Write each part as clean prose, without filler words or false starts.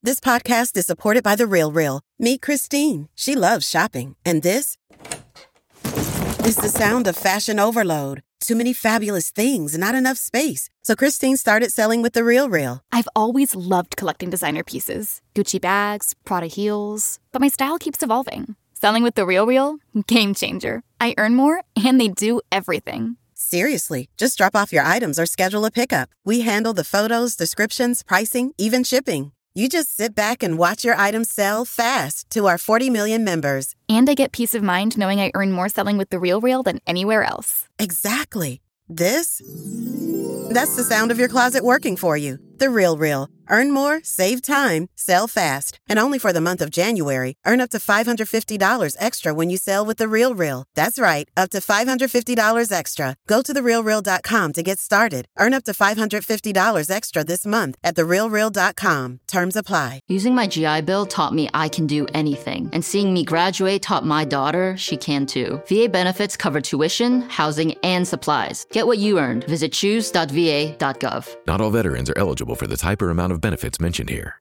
This podcast is supported by The RealReal. Meet Christine. She loves shopping. And this is the sound of fashion overload. Too many fabulous things, not enough space. So Christine started selling with The RealReal. I've always loved collecting designer pieces. Gucci bags, Prada heels. But my style keeps evolving. Selling with The RealReal? Game changer. I earn more, and they do everything. Seriously, just drop off your items or schedule a pickup. We handle the photos, descriptions, pricing, even shipping. You just sit back and watch your items sell fast to our 40 million members. And I get peace of mind knowing I earn more selling with The RealReal than anywhere else. Exactly. That's the sound of your closet working for you. The RealReal. Earn more, save time, sell fast. And only for the month of January, earn up to $550 extra when you sell with The RealReal. That's right, up to $550 extra. Go to therealreal.com to get started. Earn up to $550 extra this month at therealreal.com. Terms apply. Using my GI Bill taught me I can do anything. And seeing me graduate taught my daughter she can too. VA benefits cover tuition, housing, and supplies. Get what you earned. Visit choose.va.gov. Not all veterans are eligible for the type or amount of benefits mentioned here.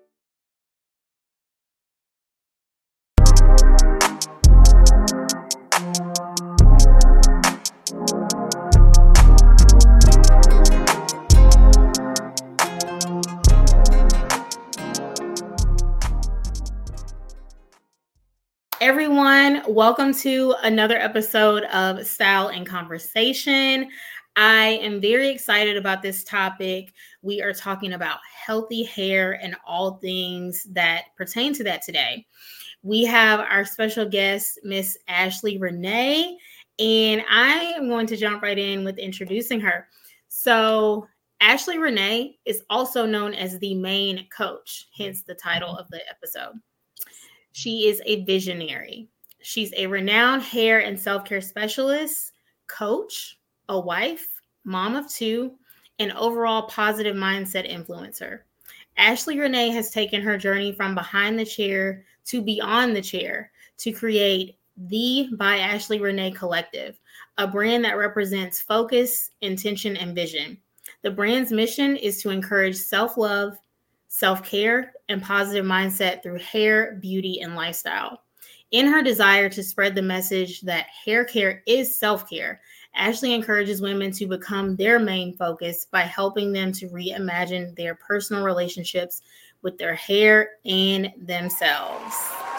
Everyone, welcome to another episode of Style and Conversation. I am very excited about this topic. We are talking about healthy hair and all things that pertain to that today. We have our special guest, Miss Ashley Renee, and I am going to jump right in with introducing her. So Ashley Renee is also known as the main coach, hence the title of the episode. She is a visionary. She's a renowned hair and self-care specialist, coach, a wife, mom of two, and overall positive mindset influencer. Ashley Renee has taken her journey from behind the chair to beyond the chair to create the By Ashley Renee Collective, a brand that represents focus, intention, and vision. The brand's mission is to encourage self-love, self-care, and positive mindset through hair, beauty, and lifestyle. In her desire to spread the message that hair care is self-care, Ashley encourages women to become their main focus by helping them to reimagine their personal relationships with their hair and themselves.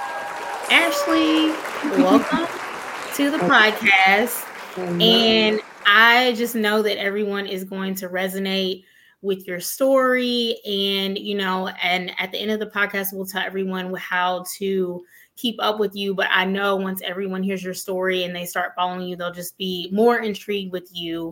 Ashley, welcome to the podcast. And I just know that everyone is going to resonate with your story. And, and at the end of the podcast, we'll tell everyone how to keep up with you. But I know once everyone hears your story and they start following you, they'll just be more intrigued with you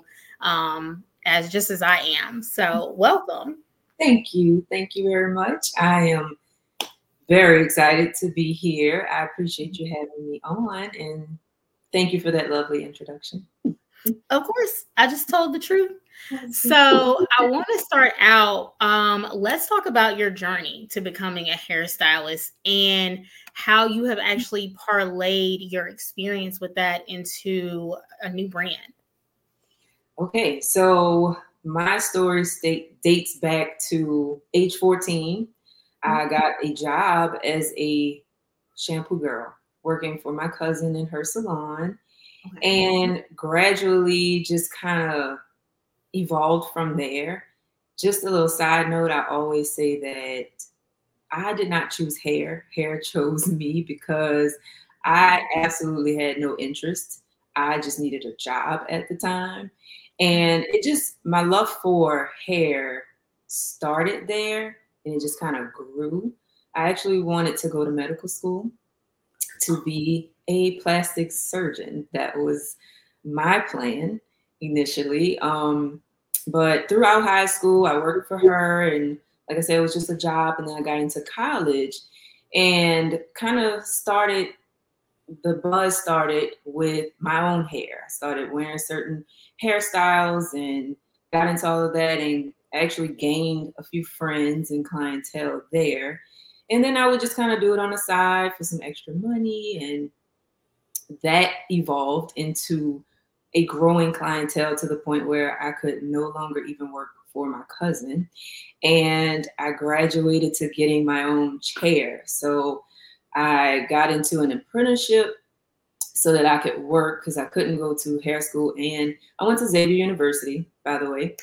as I am. So welcome. Thank you. Thank you very much. I am very excited to be here. I appreciate you having me on, and thank you for that lovely introduction. Of course, I just told the truth. So I want to start out. Let's talk about your journey to becoming a hairstylist and how you have actually parlayed your experience with that into a new brand. Okay, so my story dates back to age 14. I got a job as a shampoo girl, working for my cousin in her salon, and gradually just kind of evolved from there. Just a little side note, I always say that I did not choose hair. Hair chose me because I absolutely had no interest. I just needed a job at the time. And my love for hair started there, and it just kind of grew. I actually wanted to go to medical school to be a plastic surgeon. That was my plan initially. But throughout high school, I worked for her, and like I said, it was just a job. And then I got into college and kind of the buzz started with my own hair. I started wearing certain hairstyles and got into all of that, and actually gained a few friends and clientele there. And then I would just kind of do it on the side for some extra money. And that evolved into a growing clientele to the point where I could no longer even work for my cousin. And I graduated to getting my own chair. So I got into an apprenticeship so that I could work because I couldn't go to hair school. And I went to Xavier University, by the way.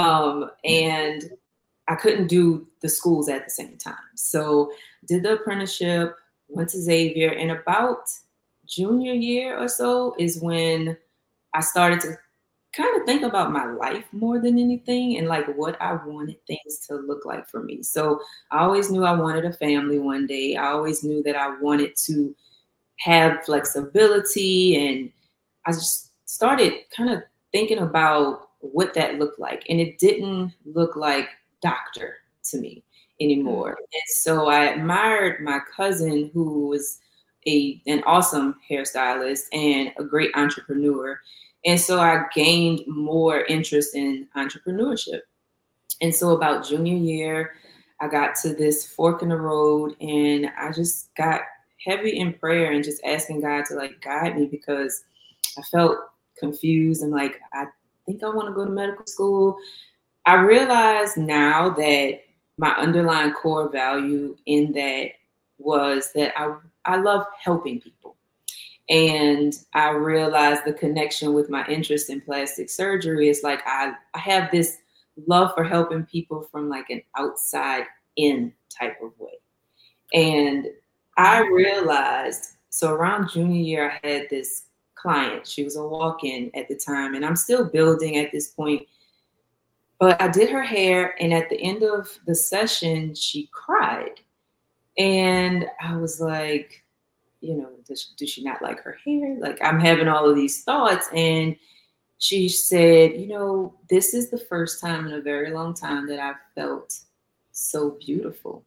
And I couldn't do the schools at the same time. So did the apprenticeship, went to Xavier, and about junior year or so is when I started to kind of think about my life more than anything and like what I wanted things to look like for me. So I always knew I wanted a family one day. I always knew that I wanted to have flexibility, and I just started kind of thinking about what that looked like. And it didn't look like doctor to me anymore. And so I admired my cousin, who was an awesome hairstylist and a great entrepreneur. And so I gained more interest in entrepreneurship. And so about junior year, I got to this fork in the road, and I just got heavy in prayer and just asking God to like guide me, because I felt confused. And like, I think I want to go to medical school. I realize now that my underlying core value in that was that I love helping people. And I realized the connection with my interest in plastic surgery is like I have this love for helping people from like an outside in type of way. And I realized, so around junior year, I had this client. She was a walk-in at the time, and I'm still building at this point. But I did her hair, and at the end of the session, she cried. And I was like, you know, does she not like her hair? Like, I'm having all of these thoughts. And she said, you know, this is the first time in a very long time that I've felt so beautiful.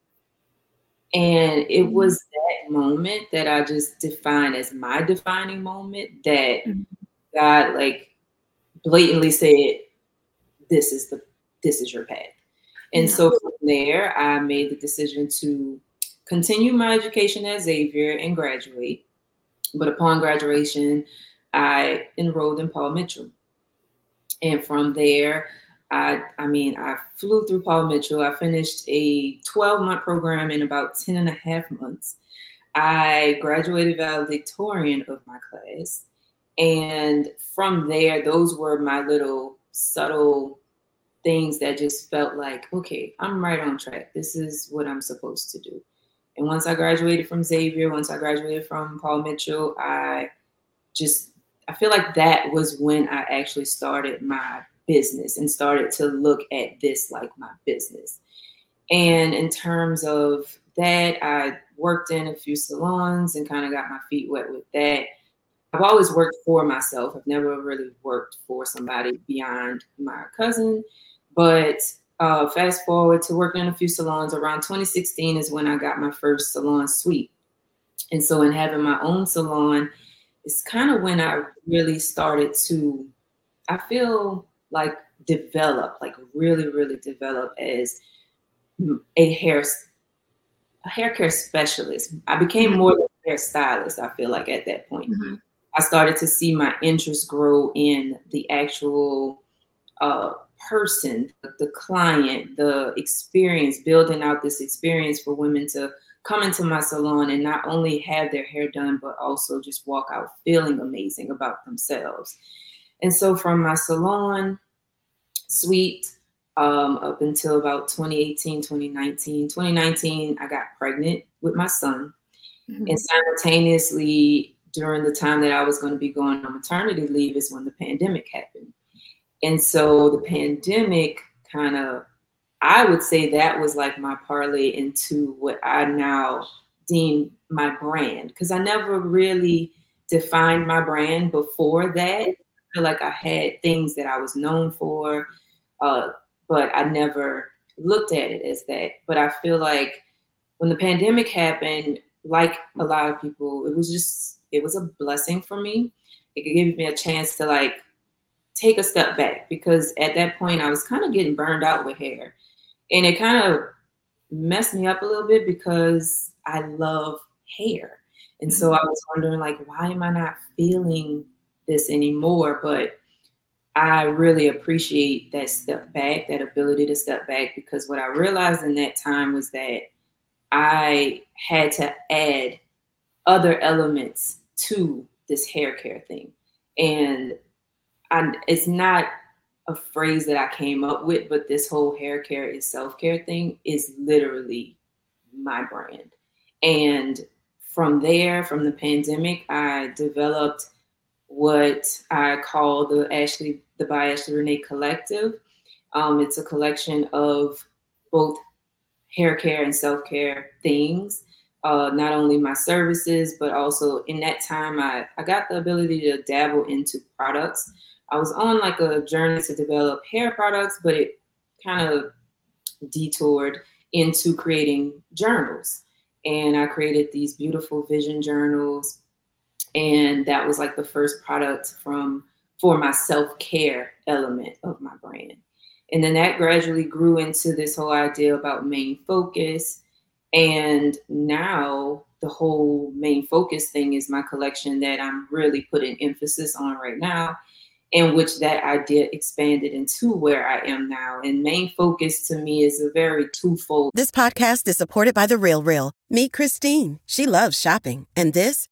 And it was that moment that I just defined as my defining moment that God like blatantly said, this is your path. And so from there, I made the decision to continue my education at Xavier and graduate. But upon graduation, I enrolled in Paul Mitchell. And from there, I flew through Paul Mitchell. I finished a 12-month program in about 10 and a half months. I graduated valedictorian of my class. And from there, those were my little subtle things that just felt like, okay, I'm right on track. This is what I'm supposed to do. And once I graduated from Xavier, once I graduated from Paul Mitchell, I feel like that was when I actually started my business and started to look at this like my business. And in terms of that, I worked in a few salons and kind of got my feet wet with that. I've always worked for myself. I've never really worked for somebody beyond my cousin. But fast forward to working in a few salons, around 2016 is when I got my first salon suite. And so in having my own salon, it's kind of when I really started to, I feel like develop, like really, really develop as a hair care specialist. I became more than a hairstylist, I feel like, at that point. I started to see my interest grow in the actual person, the client, the experience, building out this experience for women to come into my salon and not only have their hair done, but also just walk out feeling amazing about themselves. And so from my salon suite up until about 2018, 2019, I got pregnant with my son. And simultaneously, during the time that I was going to be going on maternity leave is when the pandemic happened. And so the pandemic kind of, I would say that was like my parlay into what I now deem my brand, because I never really defined my brand before that. I feel like I had things that I was known for, but I never looked at it as that. But I feel like when the pandemic happened, like a lot of people, it was a blessing for me. It gave me a chance to like take a step back, because at that point I was kind of getting burned out with hair. And it kind of messed me up a little bit because I love hair. And so I was wondering, like, why am I not feeling this anymore? But I really appreciate that step back, that ability to step back, because what I realized in that time was that I had to add other elements to this hair care thing. And it's not a phrase that I came up with, but this whole hair care is self-care thing is literally my brand. And from there, from the pandemic, I developed what I call the by Ashley Renee Collective. It's a collection of both hair care and self-care things. Not only my services, but also in that time, I got the ability to dabble into products. I was on like a journey to develop hair products, but it kind of detoured into creating journals. And I created these beautiful vision journals. And that was like the first product for my self-care element of my brand. And then that gradually grew into this whole idea about main focus. And now the whole main focus thing is my collection that I'm really putting emphasis on right now, in which that idea expanded into where I am now. And main focus to me is a very twofold. This podcast is supported by The Real Real. Meet Christine. She loves shopping. And this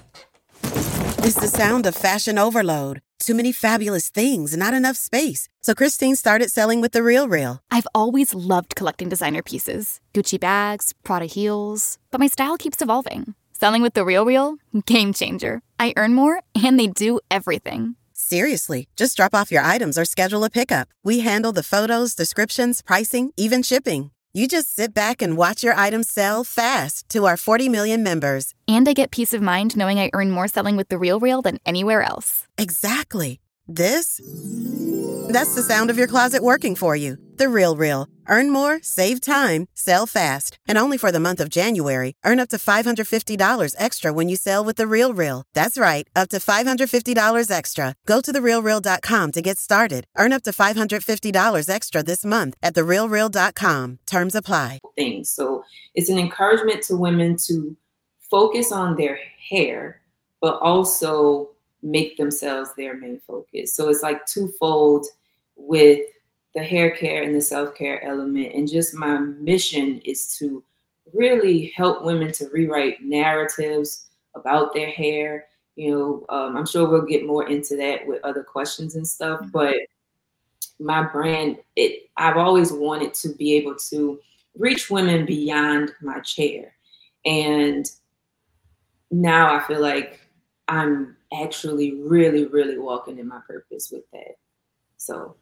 is the sound of fashion overload. Too many fabulous things, not enough space. So Christine started selling with The Real Real. I've always loved collecting designer pieces. Gucci bags, Prada heels. But my style keeps evolving. Selling with The Real Real? Game changer. I earn more, and they do everything. Seriously, just drop off your items or schedule a pickup. We handle the photos, descriptions, pricing, even shipping. You just sit back and watch your items sell fast to our 40 million members. And I get peace of mind knowing I earn more selling with The Real Real than anywhere else. Exactly. That's the sound of your closet working for you. The Real Real. Earn more, save time, sell fast. And only for the month of January, earn up to $550 extra when you sell with The Real Real. That's right, up to $550 extra. Go to therealreal.com to get started. Earn up to $550 extra this month at therealreal.com. Terms apply. Things. So it's an encouragement to women to focus on their hair, but also make themselves their main focus. So it's like twofold with the hair care and the self-care element. And just my mission is to really help women to rewrite narratives about their hair. I'm sure we'll get more into that with other questions and stuff, but my brand, I've always wanted to be able to reach women beyond my chair. And now I feel like I'm actually really, really walking in my purpose with that. So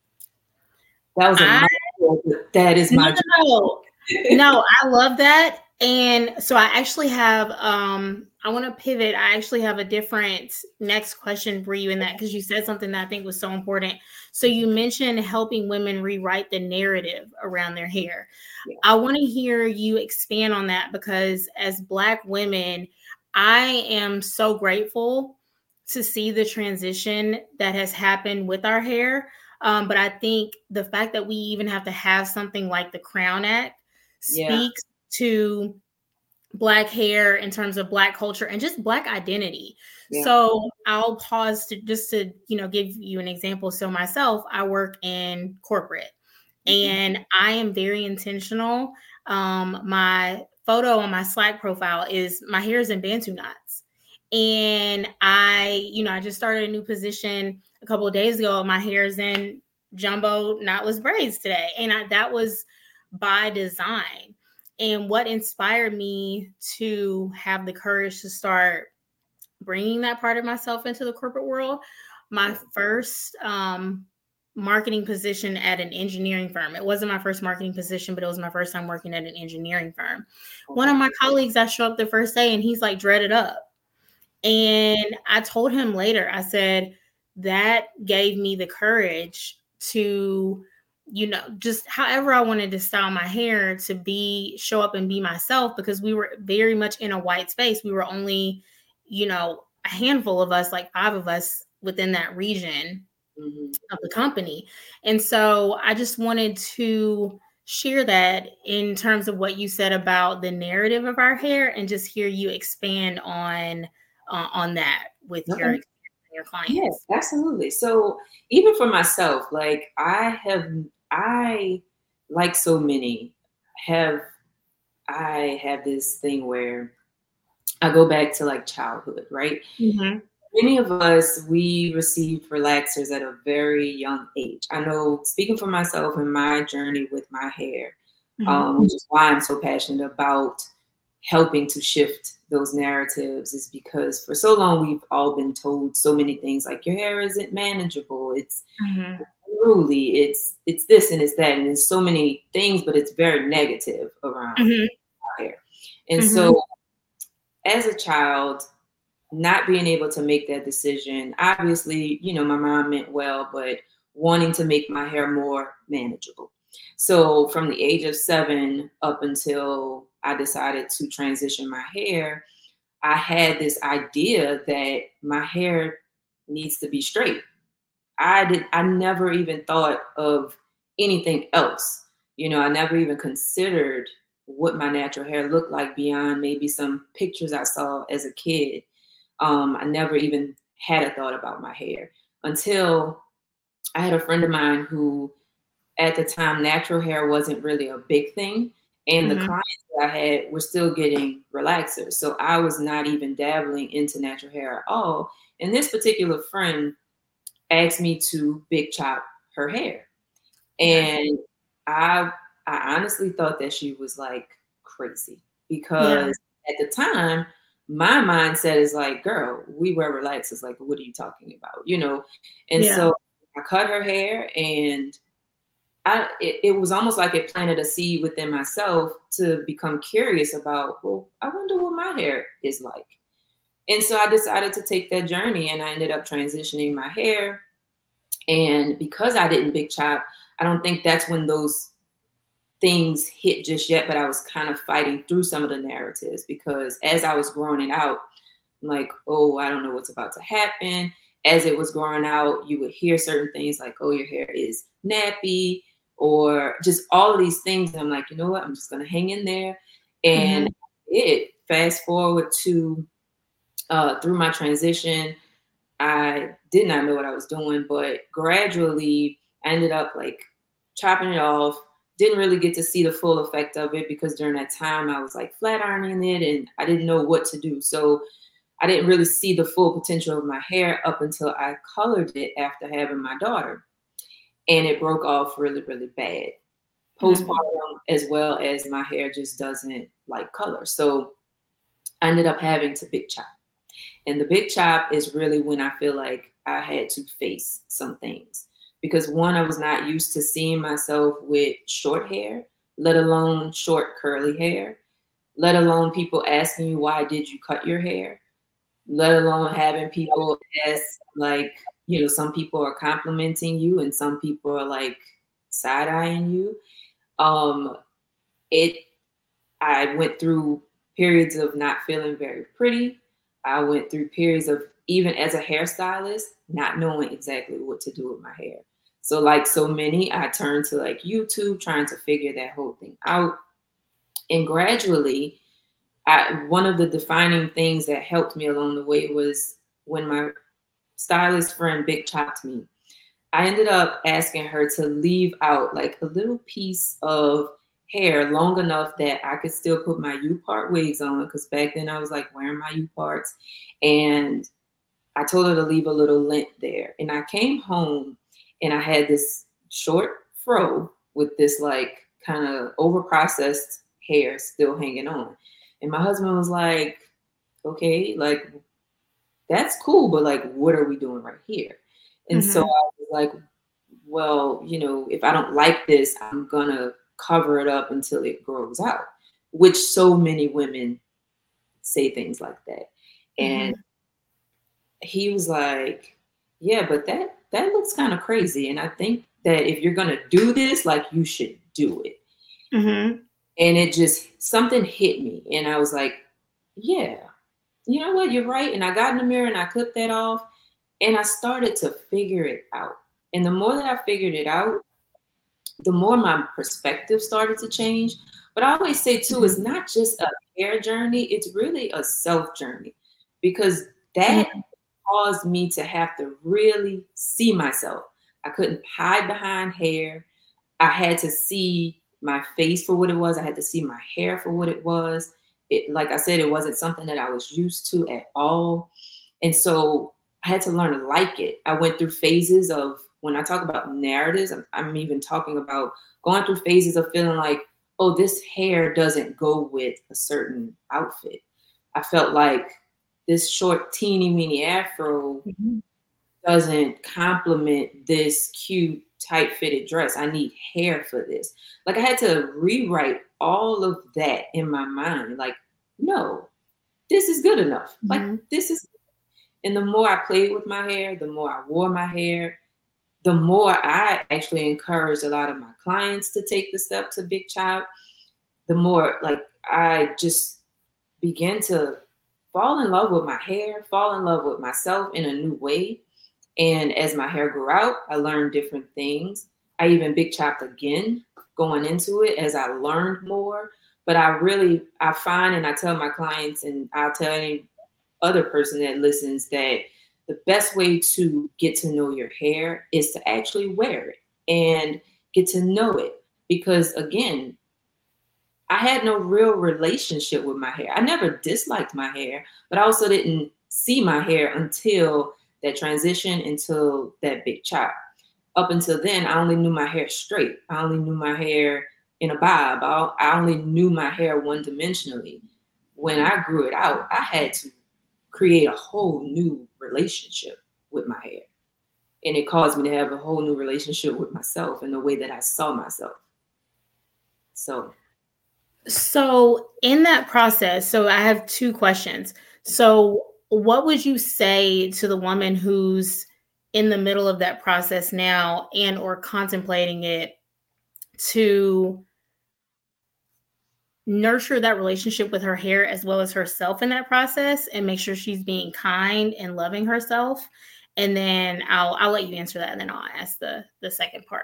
that was that is my No, I love that. And so I actually have I want to pivot. I actually have a different next question for you in that, because you said something that I think was so important. So you mentioned helping women rewrite the narrative around their hair. Yeah. I want to hear you expand on that, because as Black women, I am so grateful to see the transition that has happened with our hair. But I think the fact that we even have to have something like the Crown Act speaks to Black hair in terms of Black culture and just Black identity. Yeah. So I'll pause to give you an example. So myself, I work in corporate, and I am very intentional. My photo on my Slack profile is my hair is in Bantu knots. And I just started a new position a couple of days ago. My hair is in jumbo knotless braids today. And that was by design. And what inspired me to have the courage to start bringing that part of myself into the corporate world, my first marketing position at an engineering firm. It wasn't my first marketing position, but it was my first time working at an engineering firm. One of my colleagues, I show up the first day and he's like dreaded up. And I told him later, I said, that gave me the courage to, just however I wanted to style my hair to show up and be myself, because we were very much in a white space. We were only, a handful of us, like 5 of us within that region of the company. And so I just wanted to share that in terms of what you said about the narrative of our hair, and just hear you expand on that with your experience. your clients? Yes, absolutely. So even for myself, like like so many I have this thing where I go back to like childhood, right? Mm-hmm. Many of us, we received relaxers at a very young age. I know, speaking for myself and my journey with my hair, which is why I'm so passionate about helping to shift those narratives, is because for so long we've all been told so many things like your hair isn't manageable, it's unruly, it's this and it's that, and there's so many things, but it's very negative around our hair. And so as a child, not being able to make that decision, obviously, you know, my mom meant well, but wanting to make my hair more manageable. So from the age of 7 up until I decided to transition my hair, I had this idea that my hair needs to be straight. I never even thought of anything else. You know, I never even considered what my natural hair looked like beyond maybe some pictures I saw as a kid. I never even had a thought about my hair until I had a friend of mine who, at the time, natural hair wasn't really a big thing. And the clients that I had were still getting relaxers. So I was not even dabbling into natural hair at all. And this particular friend asked me to big chop her hair. And I honestly thought that she was like crazy, because at the time, my mindset is like, girl, we wear relaxers. Like, what are you talking about? You know? And so I cut her hair, and it was almost like it planted a seed within myself to become curious about, well, I wonder what my hair is like. And so I decided to take that journey, and I ended up transitioning my hair. And because I didn't big chop, I don't think that's when those things hit just yet, but I was kind of fighting through some of the narratives, because as I was growing it out, I'm like, oh, I don't know what's about to happen. As it was growing out, you would hear certain things like, oh, your hair is nappy, or just all of these things. And I'm like, you know what? I'm just going to hang in there. And fast forward to through my transition, I did not know what I was doing, but gradually I ended up like chopping it off. Didn't really get to see the full effect of it, because during that time I was like flat ironing it and I didn't know what to do. So I didn't really see the full potential of my hair up until I colored it after having my daughter. And it broke off really, really bad. Postpartum, as well as my hair just doesn't like color. So I ended up having to big chop. And the big chop is really when I feel like I had to face some things. Because one, I was not used to seeing myself with short hair, let alone short curly hair, let alone people asking you, why did you cut your hair? Let alone having people ask, like, you know, some people are complimenting you and some people are like side-eyeing you. I went through periods of not feeling very pretty. I went through periods of, even as a hairstylist, not knowing exactly what to do with my hair. So like so many, I turned to like YouTube, trying to figure that whole thing out. And gradually, one of the defining things that helped me along the way was when my stylist friend big chopped me. I ended up asking her to leave out like a little piece of hair long enough that I could still put my U-part wigs on, because back then I was like wearing my U-parts, and I told her to leave a little lint there. And I came home and I had this short fro with this like kind of over-processed hair still hanging on. And my husband was like, okay, like that's cool, but like what are we doing right here? And so I was like, well, you know, if I don't like this, I'm gonna cover it up until it grows out, which so many women say things like that. And he was like, yeah, but that looks kind of crazy. And I think that if you're gonna do this, like you should do it. And it just, something hit me. And I was like, yeah, you know what, you're right. And I got in the mirror and I clipped that off and I started to figure it out. And the more that I figured it out, the more my perspective started to change. But I always say too, it's not just a hair journey, it's really a self journey, because that caused me to have to really see myself. I couldn't hide behind hair. I had to see my face for what it was. I had to see my hair for what it was. Like I said, it wasn't something that I was used to at all. And so I had to learn to like it. I went through phases of, when I talk about narratives, I'm even talking about going through phases of feeling like, oh, this hair doesn't go with a certain outfit. I felt like this short, teeny weeny afro doesn't complement this cute, tight fitted dress. I need hair for this. Like, I had to rewrite all of that in my mind. Like, no, this is good enough. Like, this is. And the more I played with my hair, the more I wore my hair, the more I actually encouraged a lot of my clients to take the step to big chop, the more like I just began to fall in love with my hair, fall in love with myself in a new way. And as my hair grew out, I learned different things. I even big chopped again going into it as I learned more. But I find, and I tell my clients, and I'll tell any other person that listens, that the best way to get to know your hair is to actually wear it and get to know it. Because again, I had no real relationship with my hair. I never disliked my hair, but I also didn't see my hair until that transition, until that big chop. Up until then, I only knew my hair straight. I only knew my hair in a bob. I only knew my hair one-dimensionally. When I grew it out, I had to create a whole new relationship with my hair. And it caused me to have a whole new relationship with myself and the way that I saw myself. So in that process, so I have two questions. So what would you say to the woman who's in the middle of that process now and or contemplating it, to nurture that relationship with her hair as well as herself in that process and make sure she's being kind and loving herself? And then I'll let you answer that, and then I'll ask the second part.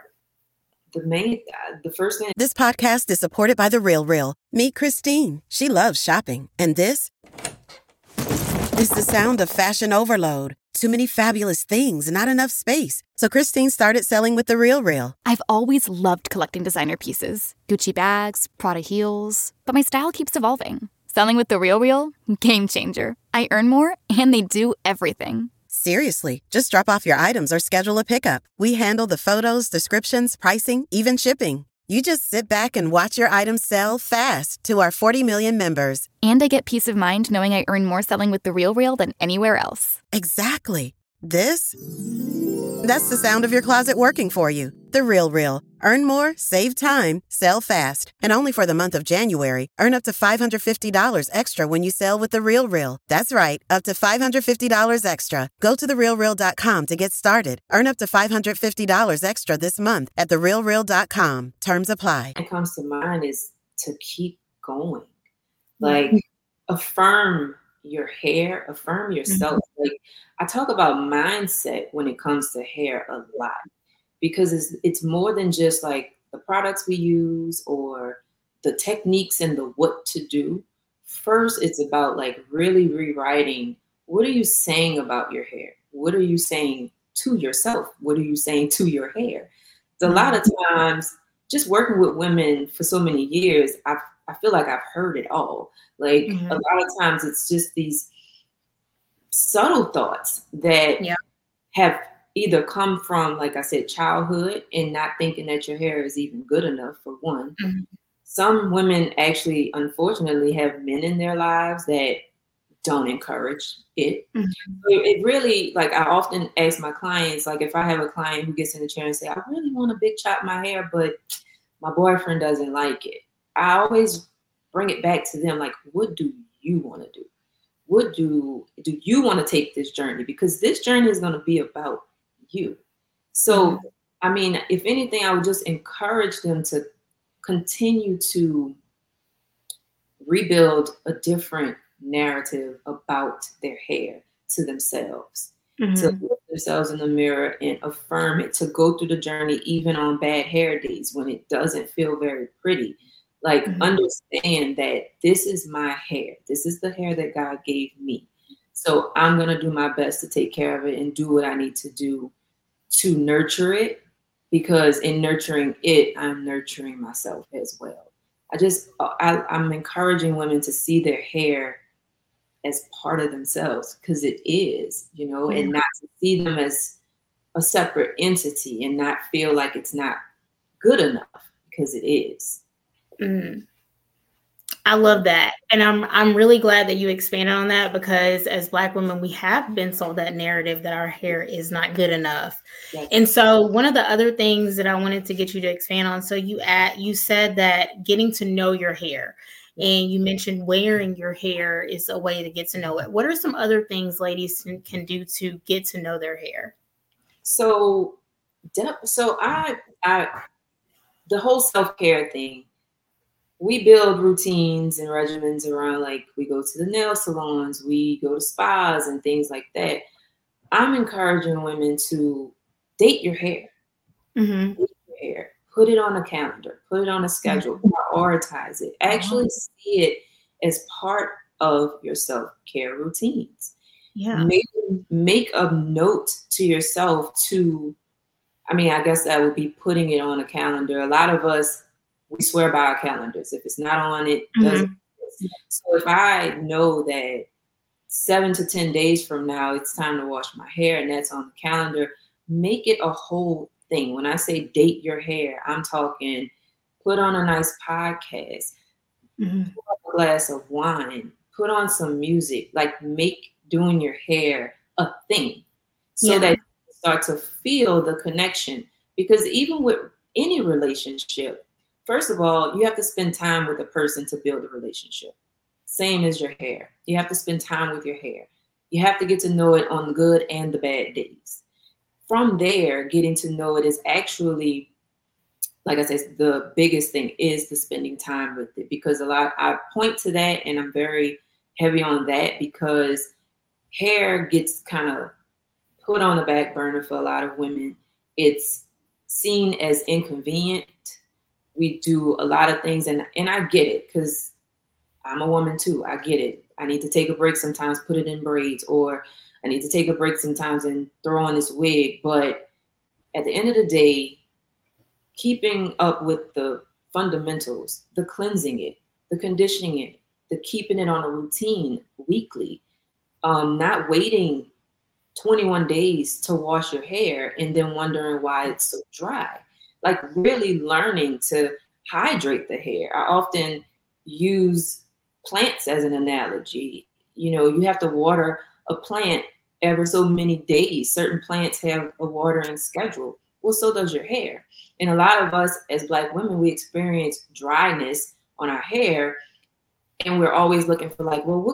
The first thing. This podcast is supported by The Real Real. Meet Christine. She loves shopping. And this is the sound of fashion overload. Too many fabulous things, not enough space. So Christine started selling with The Real Real. I've always loved collecting designer pieces. Gucci bags, Prada heels. But my style keeps evolving. Selling with The Real Real? Game changer. I earn more, and they do everything. Seriously, just drop off your items or schedule a pickup. We handle the photos, descriptions, pricing, even shipping. You just sit back and watch your items sell fast to our 40 million members. And I get peace of mind knowing I earn more selling with The Real Real than anywhere else. Exactly. That's the sound of your closet working for you. The Real Real. Earn more, save time, sell fast. And only for the month of January, earn up to $550 extra when you sell with The Real Real. That's right, up to $550 extra. Go to therealreal.com to get started. Earn up to $550 extra this month at therealreal.com. Terms apply. What comes to mind is to keep going. Like, affirm your hair, affirm yourself. Like, I talk about mindset when it comes to hair a lot, because it's more than just like the products we use or the techniques and the what to do. First, it's about like really rewriting, what are you saying about your hair? What are you saying to yourself? What are you saying to your hair? A lot of times, just working with women for so many years, I feel like I've heard it all. Like, a lot of times it's just these subtle thoughts that have either come from, like I said, childhood and not thinking that your hair is even good enough, for one. Some women actually, unfortunately, have men in their lives that don't encourage it. It really, like, I often ask my clients, like, if I have a client who gets in the chair and say, I really want to big chop my hair, but my boyfriend doesn't like it. I always bring it back to them, like, what do you want to do? What do you want to take this journey? Because this journey is going to be about you. So, I mean, if anything, I would just encourage them to continue to rebuild a different narrative about their hair to themselves, to look themselves in the mirror and affirm it, to go through the journey even on bad hair days when it doesn't feel very pretty. Like, understand that this is my hair. This is the hair that God gave me. So I'm going to do my best to take care of it and do what I need to do to nurture it, because in nurturing it, I'm nurturing myself as well. I'm encouraging women to see their hair as part of themselves, because it is, and not to see them as a separate entity and not feel like it's not good enough, because it is. I love that. And I'm really glad that you expanded on that, because as Black women, we have been sold that narrative that our hair is not good enough. Yes. And so one of the other things that I wanted to get you to expand on, so you said that getting to know your hair, and you mentioned wearing your hair is a way to get to know it. What are some other things ladies can do to get to know their hair? So I the whole self-care thing, we build routines and regimens around, like, we go to the nail salons, we go to spas and things like that. I'm encouraging women to date your hair. Date your hair. Put it on a calendar, put it on a schedule, prioritize it. Actually see it as part of your self-care routines. Yeah. Make a note to yourself I guess that would be putting it on a calendar. A lot of us, we swear by our calendars. If it's not on it, doesn't exist. So if I know that 7 to 10 days from now, it's time to wash my hair, and that's on the calendar, make it a whole thing. When I say date your hair, I'm talking put on a nice podcast, put on a glass of wine, put on some music, like make doing your hair a thing, so that you start to feel the connection. Because even with any relationship, first of all, you have to spend time with a person to build a relationship. Same as your hair. You have to spend time with your hair. You have to get to know it on the good and the bad days. From there, getting to know it is actually, like I said, the biggest thing is the spending time with it. Because I point to that, and I'm very heavy on that, because hair gets kind of put on the back burner for a lot of women. It's seen as inconvenient. We do a lot of things, and I get it, because I'm a woman too. I get it. I need to take a break sometimes, put it in braids, or I need to take a break sometimes and throw on this wig. But at the end of the day, keeping up with the fundamentals, the cleansing it, the conditioning it, the keeping it on a routine weekly, not waiting 21 days to wash your hair and then wondering why it's so dry. Like really learning to hydrate the hair. I often use plants as an analogy. You have to water a plant every so many days. Certain plants have a watering schedule. Well, so does your hair. And a lot of us as Black women, we experience dryness on our hair. And we're always looking for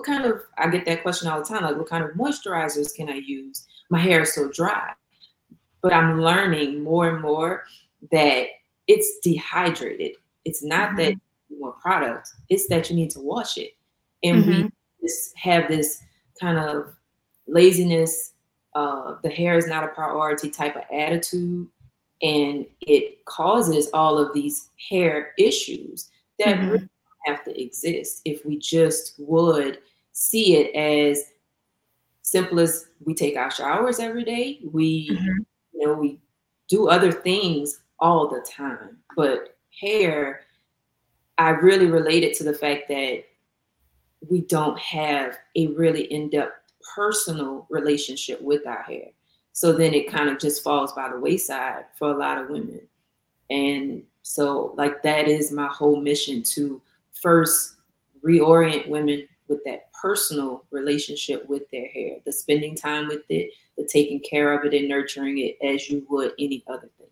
I get that question all the time, like, what kind of moisturizers can I use? My hair is so dry. But I'm learning more and more that it's dehydrated. It's not that you want product, it's that you need to wash it. And we just have this kind of laziness, the hair is not a priority type of attitude. And it causes all of these hair issues that really have to exist if we just would see it as simple as we take our showers every day. We do other things all the time. But hair, I really relate it to the fact that we don't have a really in-depth personal relationship with our hair. So then it kind of just falls by the wayside for a lot of women. And so that is my whole mission, to first reorient women with that personal relationship with their hair, the spending time with it, the taking care of it and nurturing it as you would any other thing.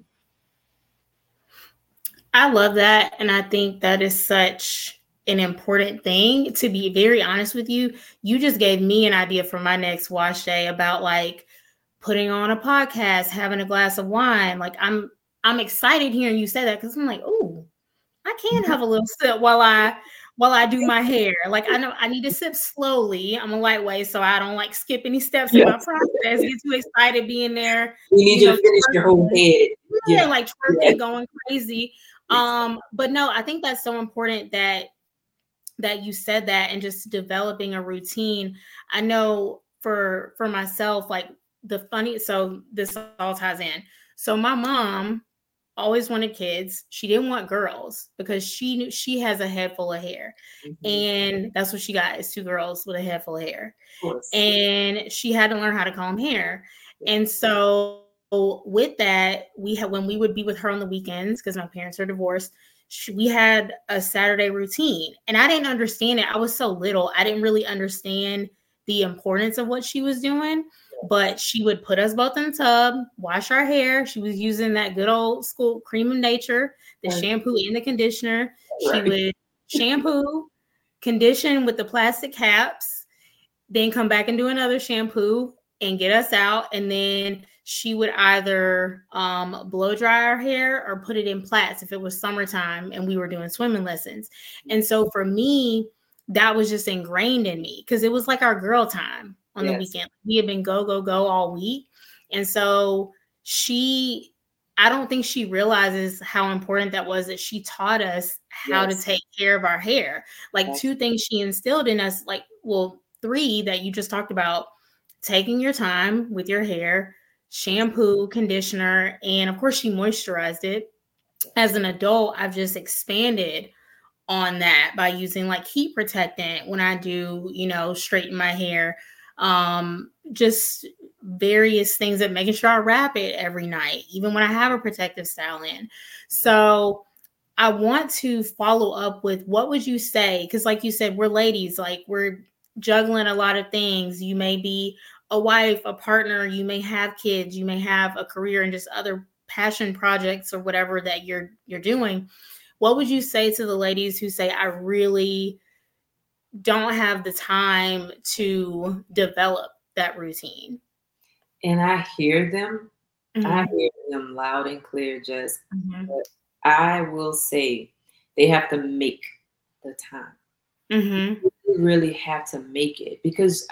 I love that. And I think that is such an important thing. To be very honest with you, you just gave me an idea for my next wash day about putting on a podcast, having a glass of wine. I'm excited hearing you say that, because I'm like, oh, I can have a little sip while I do my hair. I know I need to sip slowly. I'm a lightweight, so I don't skip any steps in my process. Get too excited being there. We need you to finish your whole head. Twerking, going crazy. But no, I think that's so important that you said that, and just developing a routine. I know for myself, like so this all ties in. So my mom always wanted kids. She didn't want girls because she knew she has a head full of hair. And that's what she got, is 2 girls with a head full of hair. And she had to learn how to comb hair. And so with that, when we would be with her on the weekends, because my parents are divorced, we had a Saturday routine. And I didn't understand it. I was so little. I didn't really understand the importance of what she was doing. But she would put us both in the tub, wash our hair. She was using that good old school Cream of Nature, the shampoo and the conditioner. She would shampoo, condition with the plastic caps, then come back and do another shampoo and get us out. And then she would either blow dry our hair or put it in plaits if it was summertime and we were doing swimming lessons. And so for me, that was just ingrained in me because it was like our girl time on the weekend. We had been go all week. And so I don't think she realizes how important that was, that she taught us how to take care of our hair. Like 2 things she instilled in us, 3 that you just talked about: taking your time with your hair, shampoo, conditioner, and of course she moisturized it. As an adult, I've just expanded on that by using like heat protectant when I do, straighten my hair. Just various things that making sure I wrap it every night, even when I have a protective style in. So I want to follow up with, what would you say? Because like you said, we're ladies, like we're juggling a lot of things. You may be a wife, a partner, you may have kids, you may have a career and just other passion projects or whatever that you're doing. What would you say to the ladies who say, I really don't have the time to develop that routine? And I hear them. I hear them loud and clear, Jess. But I will say they have to make the time. You really have to make it, because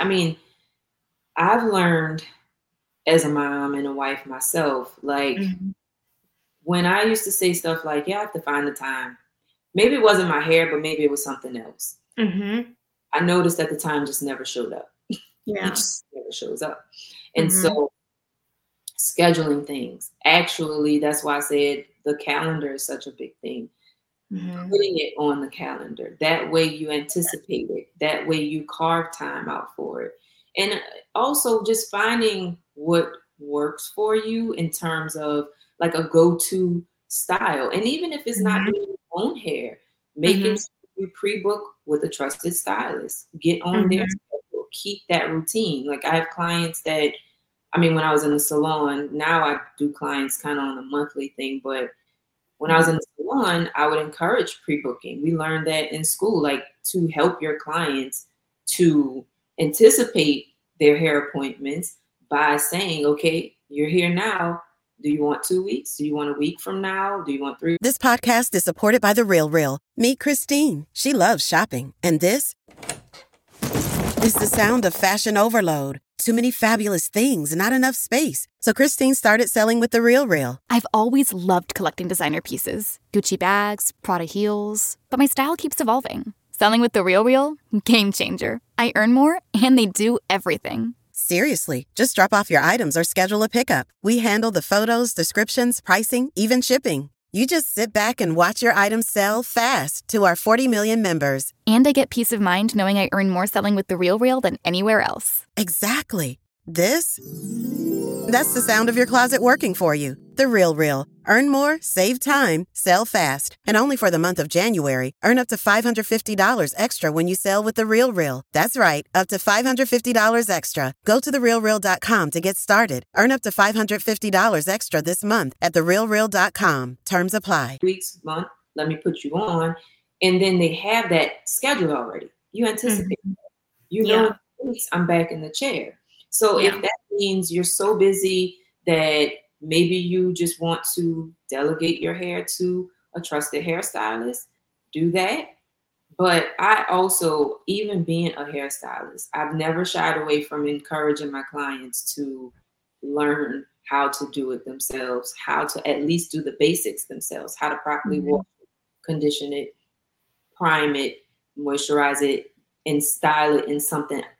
I've learned as a mom and a wife myself, like when I used to say stuff like, I have to find the time. Maybe it wasn't my hair, but maybe it was something else. I noticed that the time just never showed up. It just never shows up. And so scheduling things, actually, that's why I said the calendar is such a big thing. Putting it on the calendar. That way you anticipate it. That way you carve time out for it. And also just finding what works for you in terms of like a go-to style. And even if it's not doing your own hair, making sure you pre-book with a trusted stylist. Get on their schedule. Keep that routine. Like I have clients that, when I was in the salon, now I do clients kind of on a monthly thing, but when I was in the salon, I would encourage pre-booking. We learned that in school, like to help your clients to anticipate their hair appointments by saying, okay, you're here now. Do you want 2 weeks? Do you want a week from now? Do you want 3? This podcast is supported by The Real Real. Meet Christine. She loves shopping. And this is the sound of fashion overload. Too many fabulous things, not enough space. So Christine started selling with The Real Real. I've always loved collecting designer pieces. Gucci bags, Prada heels. But my style keeps evolving. Selling with The Real Real? Game changer. I earn more, and they do everything. Seriously, just drop off your items or schedule a pickup. We handle the photos, descriptions, pricing, even shipping. You just sit back and watch your items sell fast to our 40 million members. And I get peace of mind knowing I earn more selling with The Real Real than anywhere else. Exactly. That's the sound of your closet working for you. The Real Real. Earn more, save time, sell fast. And only for the month of January, earn up to $550 extra when you sell with The Real Real. That's right, up to $550 extra. Go to therealreal.com to get started. Earn up to $550 extra this month at therealreal.com. Terms apply. Weeks, month, let me put you on. And then they have that scheduled already. You anticipate. You know, I'm back in the chair. So if that means you're so busy that maybe you just want to delegate your hair to a trusted hairstylist, do that. But I also, even being a hairstylist, I've never shied away from encouraging my clients to learn how to do it themselves, how to at least do the basics themselves, how to properly wash it, condition it, prime it, moisturize it, and style it in something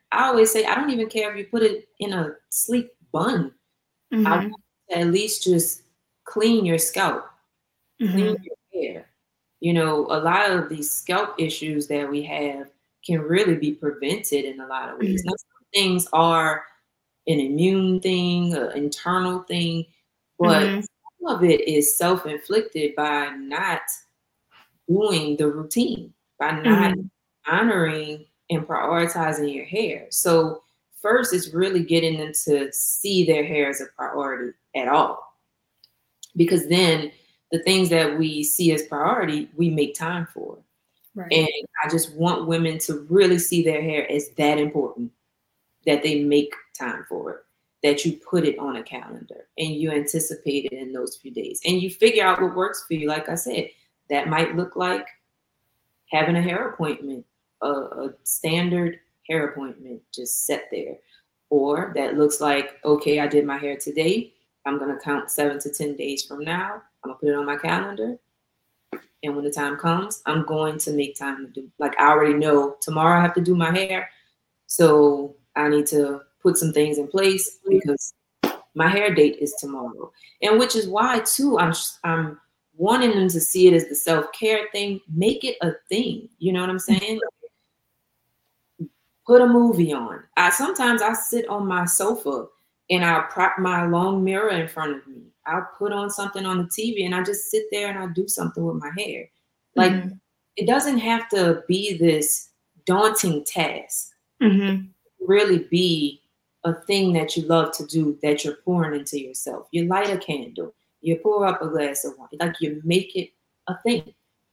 I always say, I don't even care if you put it in a sleek bun. I want to at least just clean your scalp, clean your hair. You know, a lot of these scalp issues that we have can really be prevented in a lot of ways. Now, some things are an immune thing, an internal thing, but some of it is self-inflicted by not doing the routine, by not honoring and prioritizing your hair. So first, it's really getting them to see their hair as a priority at all. Because then the things that we see as priority, we make time for. Right. And I just want women to really see their hair as that important, that they make time for it, that you put it on a calendar and you anticipate it in those few days. And you figure out what works for you. Like I said, that might look like having a hair appointment, a standard hair appointment just set there. Or that looks like, okay, I did my hair today. I'm going to count 7 to 10 days from now. I'm going to put it on my calendar. And when the time comes, I'm going to make time to do, like, I already know tomorrow I have to do my hair. So I need to put some things in place because my hair date is tomorrow. And which is why, too, I'm wanting them to see it as the self-care thing. Make it a thing. You know what I'm saying? Put a movie on. Sometimes I sit on my sofa and I'll prop my long mirror in front of me. I'll put on something on the TV and I just sit there and I do something with my hair. Like, it doesn't have to be this daunting task. Really be a thing that you love to do, that you're pouring into yourself. You light a candle, you pour up a glass of wine, like you make it a thing.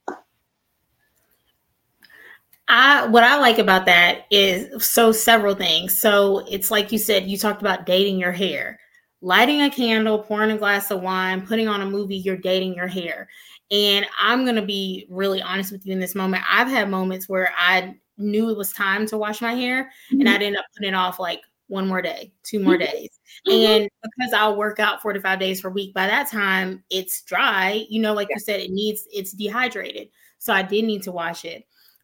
What I like about that is several things. So it's like you said, you talked about dating your hair, lighting a candle, pouring a glass of wine, putting on a movie, you're dating your hair. And I'm going to be really honest with you in this moment. I've had moments where I knew it was time to wash my hair and I'd end up putting it off like 1 more day, 2 more days. And because I'll work out 4 to 5 days per week, by that time it's dry, you know, like you said, it's dehydrated. So I did need to wash it.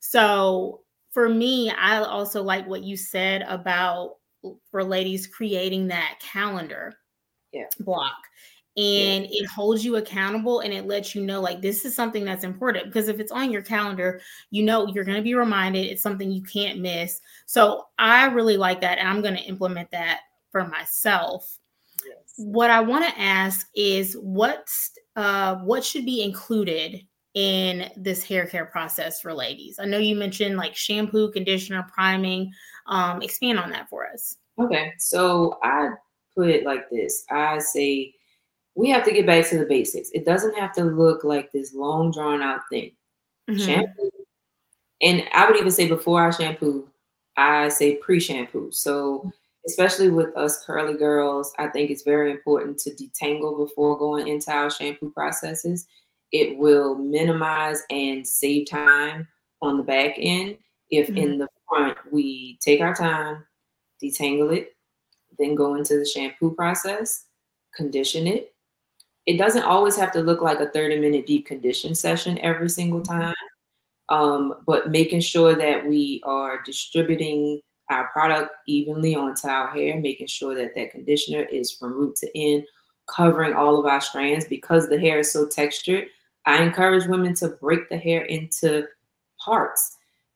So for me, I also like what you said about, for ladies, creating that calendar block. And it holds you accountable and it lets you know, like, this is something that's important, because if it's on your calendar, you know, you're going to be reminded. It's something you can't miss. So I really like that. And I'm going to implement that for myself. What I want to ask is what should be included in this hair care process for ladies? I know you mentioned like shampoo, conditioner, priming. Expand on that for us. Okay. So I put it like this. I say, we have to get back to the basics. It doesn't have to look like this long drawn out thing. Shampoo. And I would even say before I shampoo, I say pre-shampoo. So especially with us curly girls, I think it's very important to detangle before going into our shampoo processes. It will minimize and save time on the back end if in the front we take our time, detangle it, then go into the shampoo process, condition it. It doesn't always have to look like a 30-minute deep condition session every single time, but making sure that we are distributing our product evenly onto our hair, making sure that that conditioner is from root to end, covering all of our strands. Because the hair is so textured, I encourage women to break the hair into parts,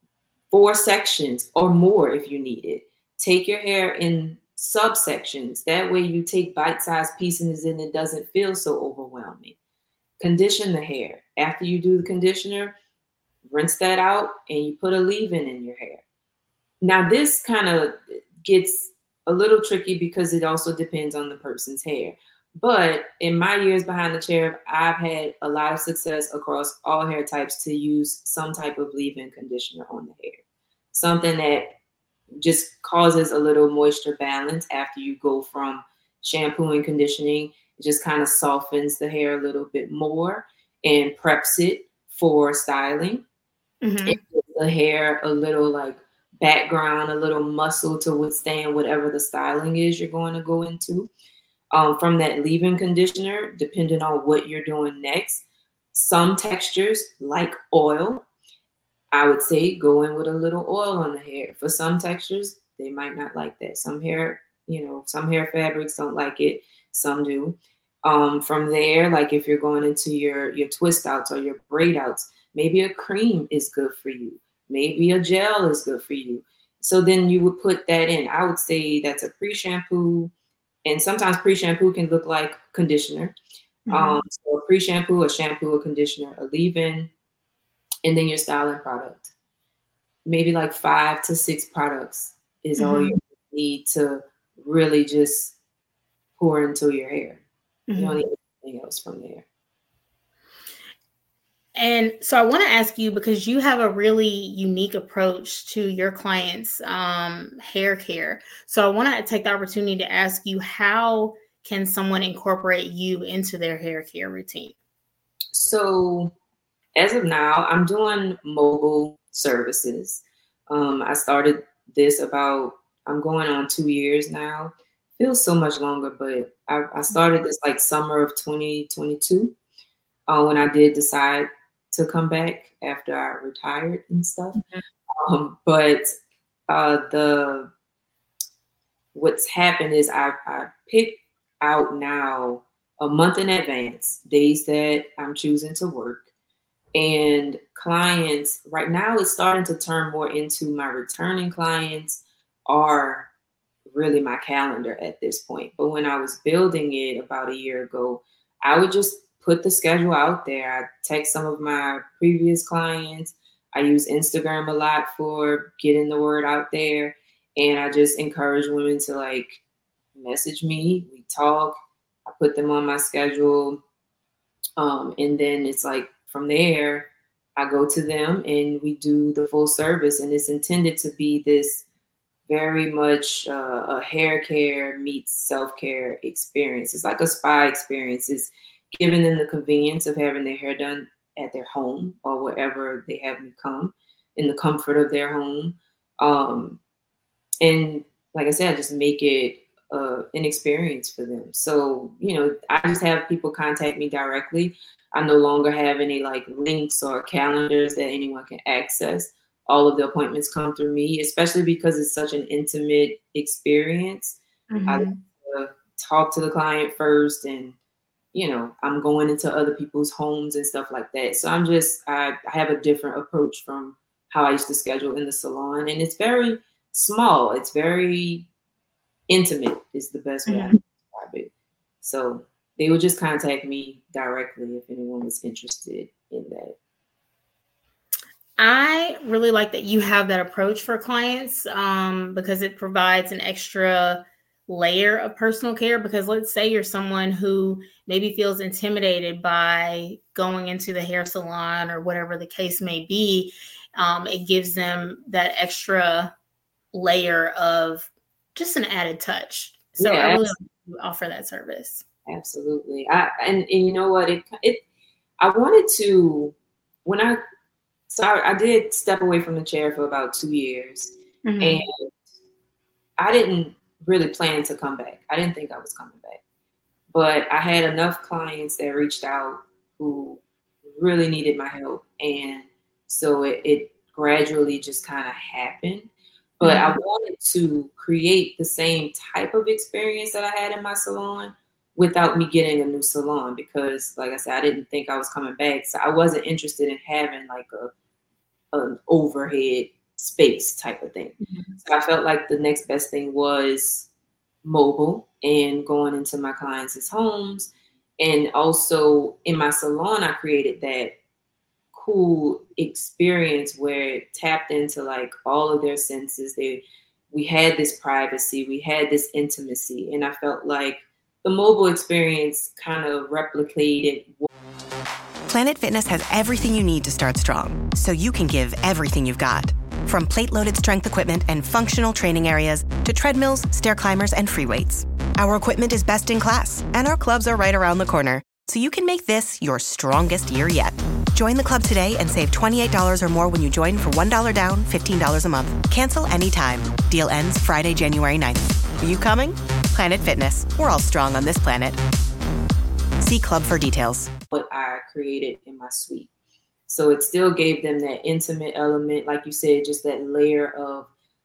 4 sections or more if you need it. Take your hair in subsections. That way you take bite-sized pieces and it doesn't feel so overwhelming. Condition the hair. After you do the conditioner, rinse that out and you put a leave-in in your hair. Now this kind of gets a little tricky because it also depends on the person's hair. But in my years behind the chair, I've had a lot of success across all hair types to use some type of leave-in conditioner on the hair. Something that just causes a little moisture balance after you go from shampoo and conditioning. It just kind of softens the hair a little bit more and preps it for styling. It gives the hair a little like background, a little muscle to withstand whatever the styling is you're going to go into. From that leave-in conditioner, depending on what you're doing next, some textures like oil, I would say go in with a little oil on the hair. For some textures, They might not like that. Some hair fabrics don't like it. Some do. From there, like if you're going into your twist outs or your braid outs, maybe a cream is good for you. Maybe a gel is good for you. So then you would put that in. I would say that's a pre-shampoo. And sometimes pre-shampoo can look like conditioner. So a pre-shampoo, a shampoo, a conditioner, a leave-in, and then your styling product. Maybe like 5 to 6 products is all you need to really just pour into your hair. You don't need anything else from there. And so I want to ask you, because you have a really unique approach to your clients' hair care. So I want to take the opportunity to ask you, how can someone incorporate you into their hair care routine? So as of now, I'm doing mobile services. I started this I'm going on 2 years now. Feels so much longer, but I started this like summer of 2022 when I did decide to come back after I retired and stuff. But what's happened is I pick out now a month in advance days that I'm choosing to work. And clients right now is starting to turn more into my returning clients are really my calendar at this point. But when I was building it about a year ago, I would just put the schedule out there. I text some of my previous clients. I use Instagram a lot for getting the word out there. And I just encourage women to like message me. We talk. I put them on my schedule. And then it's like from there, I go to them and we do the full service. And it's intended to be this very much a hair care meets self-care experience. It's like a spa experience. It's giving them the convenience of having their hair done at their home or wherever they have me come, in the comfort of their home. And like I said, I just make it an experience for them. So, I just have people contact me directly. I no longer have any like links or calendars that anyone can access. All of the appointments come through me, especially because it's such an intimate experience. I like to talk to the client first, and I'm going into other people's homes and stuff like that. So I have a different approach from how I used to schedule in the salon, and it's very small. It's very intimate is the best way I can describe it. So they would just contact me directly if anyone was interested in that. I really like that you have that approach for clients because it provides an extra layer of personal care. Because let's say you're someone who maybe feels intimidated by going into the hair salon or whatever the case may be. It gives them that extra layer of just an added touch. So I really offer that service. Absolutely. And you know what? I wanted to, I did step away from the chair for about 2 years, and I didn't really plan to come back. I didn't think I was coming back, but I had enough clients that reached out who really needed my help. And so it gradually just kind of happened. But I wanted to create the same type of experience that I had in my salon without me getting a new salon, because like I said, I didn't think I was coming back. So I wasn't interested in having like an overhead space type of thing. So I felt like the next best thing was mobile and going into my clients' homes. And also in my salon, I created that cool experience where it tapped into like all of their senses. We had this privacy, we had this intimacy, and I felt like the mobile experience kind of replicated. Planet Fitness has everything you need to start strong, so you can give everything you've got. From plate-loaded strength equipment and functional training areas to treadmills, stair climbers, and free weights. Our equipment is best in class, and our clubs are right around the corner, so you can make this your strongest year yet. Join the club today and save $28 or more when you join for $1 down, $15 a month. Cancel anytime. Deal ends Friday, January 9th. Are you coming? Planet Fitness. We're all strong on this planet. See club for details. What I created in my suite. So it still gave them that intimate element, like you said, just that layer of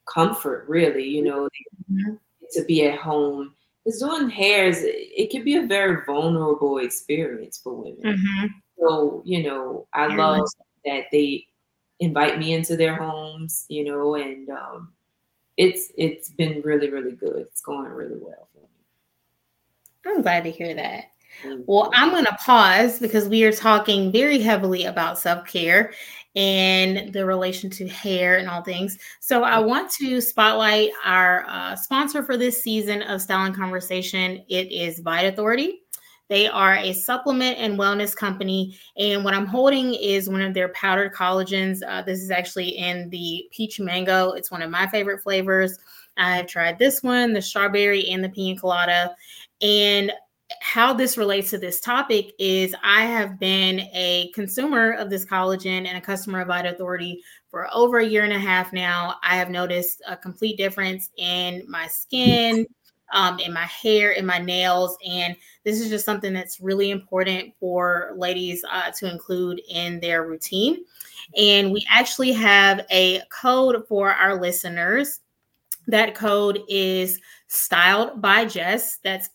comfort, really, to be at home. Because doing hair it can be a very vulnerable experience for women. Mm-hmm. So, I love that they invite me into their homes, and it's been really, really good. It's going really well for me. I'm glad to hear that. Well, I'm going to pause because we are talking very heavily about self-care and the relation to hair and all things. So I want to spotlight our sponsor for this season of Style and Conversation. It is Vita Authority. They are a supplement and wellness company. And what I'm holding is one of their powdered collagens. This is actually in the peach mango. It's one of my favorite flavors. I've tried this one, the strawberry and the pina colada. And how this relates to this topic is I have been a consumer of this collagen and a customer of Vita Authority for over 1.5 years now. I have noticed a complete difference in my skin, in my hair, in my nails. And this is just something that's really important for ladies to include in their routine. And we actually have a code for our listeners. That code is Styled by Jess. That's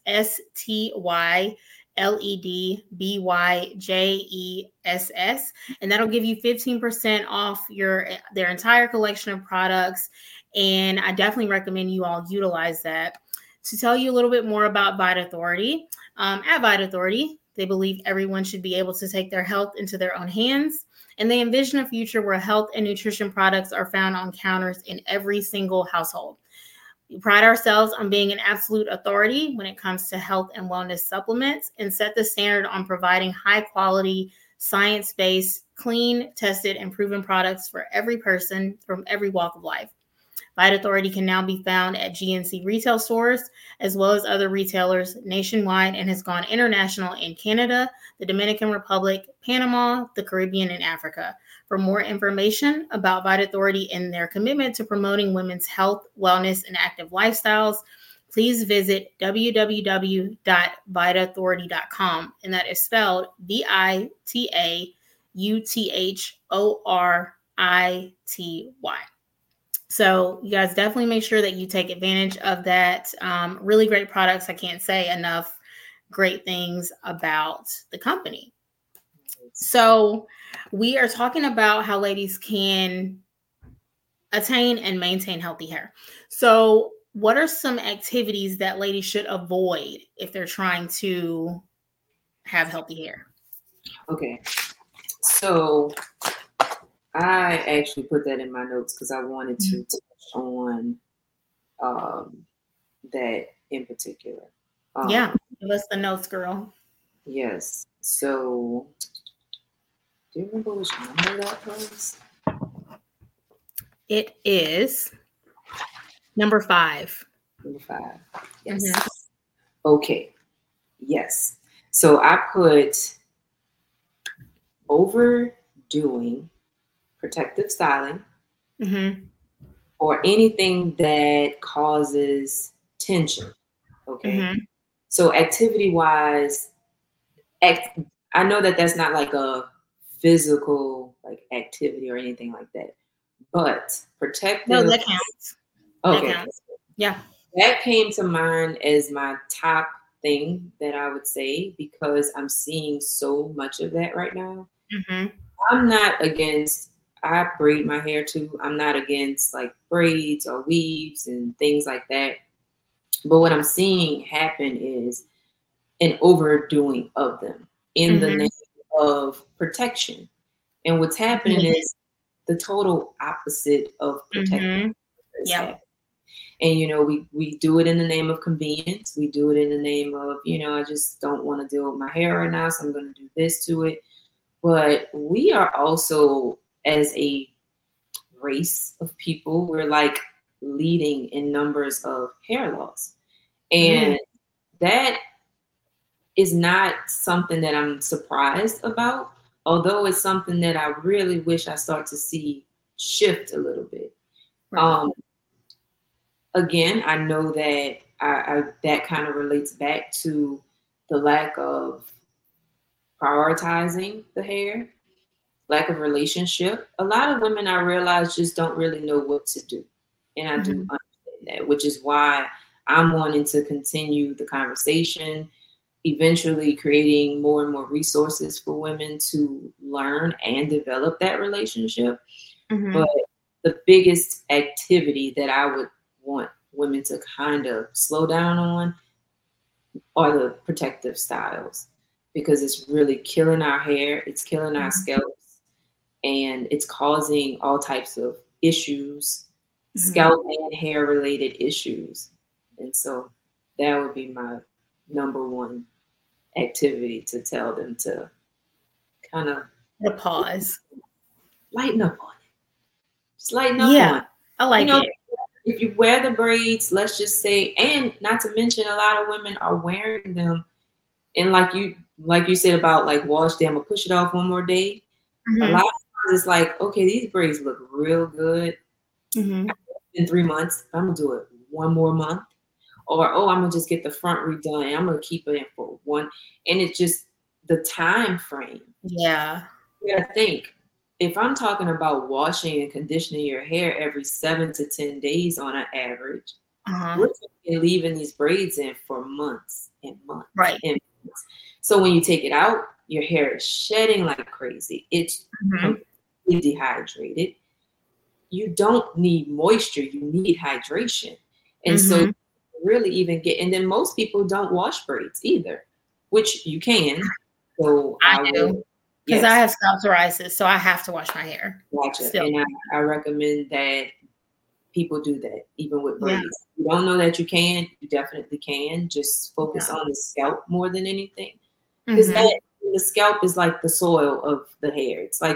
STYLEDBYJESS. And that'll give you 15% off their entire collection of products. And I definitely recommend you all utilize that. To tell you a little bit more about Vita Authority, at Vita Authority, they believe everyone should be able to take their health into their own hands. And they envision a future where health and nutrition products are found on counters in every single household. We pride ourselves on being an absolute authority when it comes to health and wellness supplements and set the standard on providing high quality, science-based, clean, tested, and proven products for every person from every walk of life. Vita Authority can now be found at GNC retail stores as well as other retailers nationwide and has gone international in Canada, the Dominican Republic, Panama, the Caribbean, and Africa. For more information about Vita Authority and their commitment to promoting women's health, wellness, and active lifestyles, please visit www.vitaauthority.com, and that is spelled VITAUTHORITY. So you guys definitely make sure that you take advantage of that. Really great products. I can't say enough great things about the company. So we are talking about how ladies can attain and maintain healthy hair. So what are some activities that ladies should avoid if they're trying to have healthy hair? Okay. So I actually put that in my notes because I wanted to touch on that in particular. Yeah, give us the notes, girl. Yes. So, do you remember which number that was? It is number 5. Number 5. Yes. Mm-hmm. Okay. Yes. So I put overdoing protective styling, or anything that causes tension. Okay. Mm-hmm. So activity-wise, I know that that's not like a physical like activity or anything like that, but protective. No, that counts. Okay. That counts. Yeah. That came to mind as my top thing that I would say because I'm seeing so much of that right now. Mm-hmm. I'm not against. I braid my hair too. I'm not against like braids or weaves and things like that. But what I'm seeing happen is an overdoing of them in the name of protection. And what's happening is the total opposite of protection. Yeah. And, we do it in the name of convenience. We do it in the name of, I just don't want to deal with my hair right now, so I'm going to do this to it. But we are also, as a race of people, we're like leading in numbers of hair loss. And that is not something that I'm surprised about, although it's something that I really wish I start to see shift a little bit. Right. Again, I know that that kind of relates back to the lack of prioritizing the hair, lack of relationship. A lot of women, I realize, just don't really know what to do. And I do understand that, which is why I'm wanting to continue the conversation, eventually creating more and more resources for women to learn and develop that relationship. But the biggest activity that I would want women to kind of slow down on are the protective styles, because it's really killing our hair, it's killing our scalps, and it's causing all types of issues, scalp and hair related issues. And so that would be my number one activity, to tell them to kind of pause, lighten up on it. Just lighten up on it. I like it. If you wear the braids, let's just say, and not to mention, a lot of women are wearing them, and like you said about like wash them or push it off one more day. A lot of times it's like, okay, these braids look real good. In 3 months, I'm gonna do it one more month, or I'm gonna just get the front redone and I'm gonna keep it in for one. And it's just the time frame. Yeah. You gotta think, if I'm talking about washing and conditioning your hair every 7 to 10 days on an average, we're leaving these braids in for months and months. Right. And months. So when you take it out, your hair is shedding like crazy. It's completely dehydrated. You don't need moisture, you need hydration. And so really even get, and then most people don't wash braids either, which you can. So I do. Because I have scalp psoriasis, so I have to wash my hair. Gotcha. Still. And I recommend that people do that, even with braids. If you don't know that you can, you definitely can. Just focus on the scalp more than anything. Because the scalp is like the soil of the hair. It's like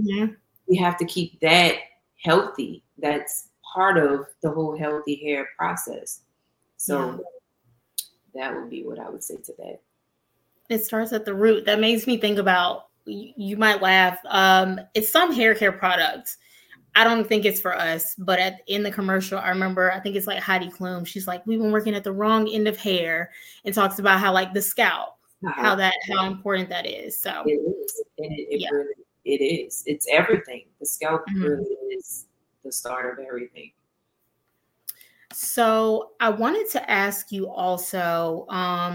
we have to keep that healthy. That's part of the whole healthy hair process. So that would be what I would say to that. It starts at the root. That makes me think about, you might laugh. It's some hair care products. I don't think it's for us, but in the commercial, I remember, I think it's like Heidi Klum. She's like, we've been working at the wrong end of hair, and talks about how like the scalp, how important that is. So it is. It really, it is. It's everything. The scalp really is the start of everything. So I wanted to ask you also,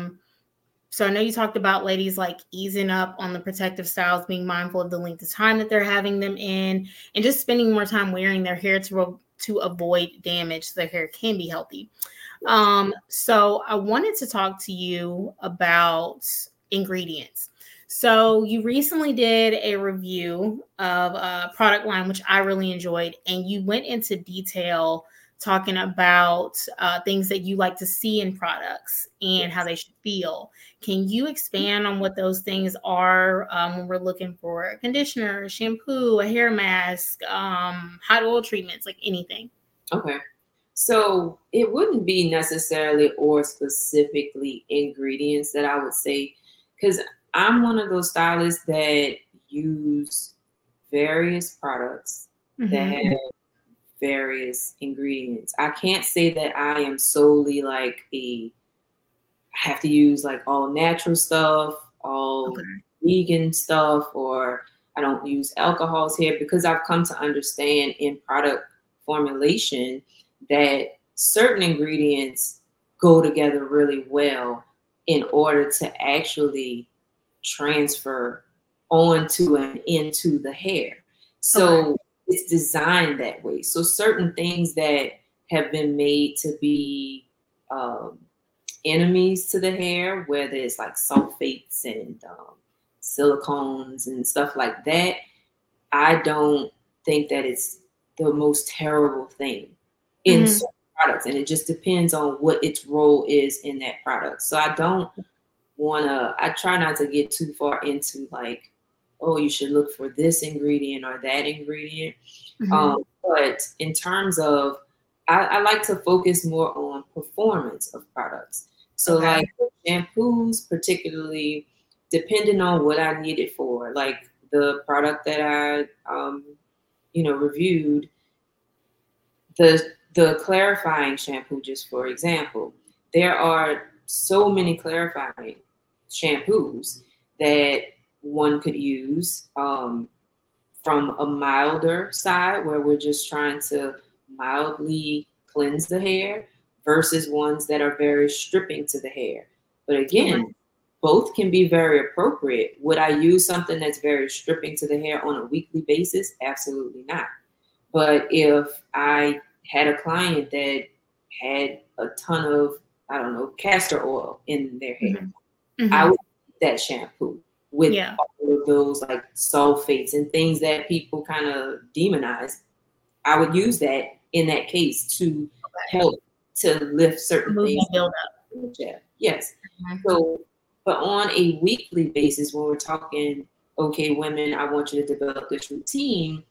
so I know you talked about ladies like easing up on the protective styles, being mindful of the length of time that they're having them in, and just spending more time wearing their hair to avoid damage so their hair can be healthy. So I wanted to talk to you about ingredients. So you recently did a review of a product line, which I really enjoyed, and you went into detail talking about things that you like to see in products and how they should feel. Can you expand on what those things are when we're looking for a conditioner, a shampoo, a hair mask, hot oil treatments, like anything? Okay. So it wouldn't be necessarily or specifically ingredients that I would say, because I'm one of those stylists that use various products that have various ingredients. I can't say that I am solely like I have to use like all natural stuff, all vegan stuff, or I don't use alcohols here, because I've come to understand in product formulation that certain ingredients go together really well in order to actually transfer onto and into the hair. So it's designed that way. So certain things that have been made to be enemies to the hair, whether it's like sulfates and silicones and stuff like that, I don't think that it's the most terrible thing in certain products. And it just depends on what its role is in that product. So I don't I try not to get too far into like, oh, you should look for this ingredient or that ingredient. But in terms of, I like to focus more on performance of products. So like shampoos, particularly, depending on what I need it for, like the product that I, reviewed, the clarifying shampoo, just for example, there are so many clarifying shampoos that one could use from a milder side, where we're just trying to mildly cleanse the hair versus ones that are very stripping to the hair. But again, both can be very appropriate. Would I use something that's very stripping to the hair on a weekly basis? Absolutely not. But if I had a client that had a ton of, I don't know, castor oil in their hair, I would use that shampoo with all of those like sulfates and things that people kind of demonize. I would use that in that case to help to lift certain things. Build up. Yes. So, but on a weekly basis, when we're talking, okay, women, I want you to develop this routine,